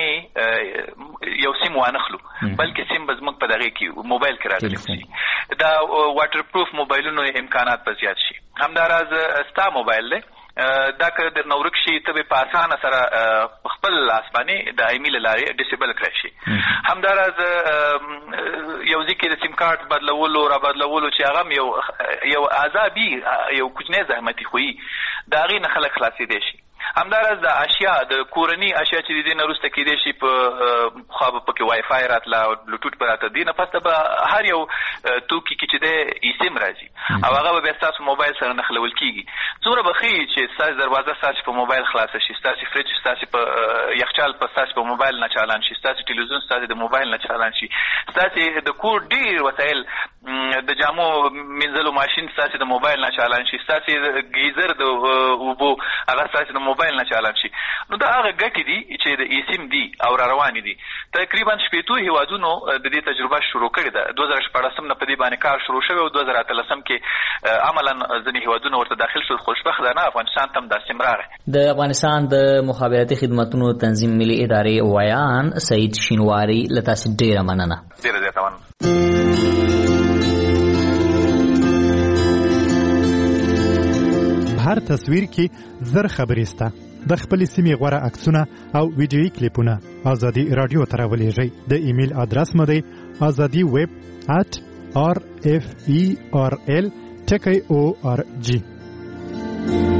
S19: یو سیم وانخلو بلکې سیم به زموږ په دغې کې موبایل کې راغلی اوسي. دا واټر پروف موبایلونو امکانات به زیات شي. همداراز ستا موبایل دی، دا که در نورک شي ته به په اسانه سره خپل لاس باندې د ایمیل له لارې ډیسیبل کړی شي. همداراز یو ځای کې د سیم کارت بدلولو را بدلولو چې هغه هم یو یو عذابي یو کوچنی زحمتي خو وي، د هغې نه خلک خلاصېدی شي. همدارس د اشیا د کورنی اشیا چې د دې نه وروسته کېدای شي په خو په کې وای فای راتله او بلوټوت به راته دی نه پسته به هر یو توکي کې چې د ایسیم راځي او هغه به ستاسو موبایل سره نښلول کېږي څومره به ښه چې ستاسو دروازه ستاسو په موبایل خلاصه شي ستاسو فریج ستاسو په یخچال په ستاسو په موبایل نه چالان شي ستاسو ټلویزیون ستاسو د موبایل نه چالان شي ستاسو د کور ډیر وسایل د جامو منځلو ماشين ستاسو د موبایل نه چالان شي ستاسو گیزر د اوبو هغه ستاسو د موبایل نه چالان شي نو دا هغه ګټې دي چې د ایسیم دي او را روان دي تقریبا شپږ هیوادونو د دې تجربه شروع کړې ده دوه زره شپږ نه په دې باندې کار شروع شوی او دوه زره اتلس کې عملاً ځینې هیوادونو ورته داخل شول خوشبخت ده نه افغانستان تم داسې راغی
S18: د افغانستان د مخابراتي خدماتو تنظیم ملي ادارې ویان سعید شینواری لته ډیره مننه
S19: ډیره زیاته مننه
S9: هر تصویر کې زر خبرې سته د خپلې سیمې غوره عکسونه او ویډیویي کلیپونه ازادي رادیو ته راولېږئ د ایمیل ادرس مو دی ازادي ویب ات آر اف ای آر ال ټکی او آر جی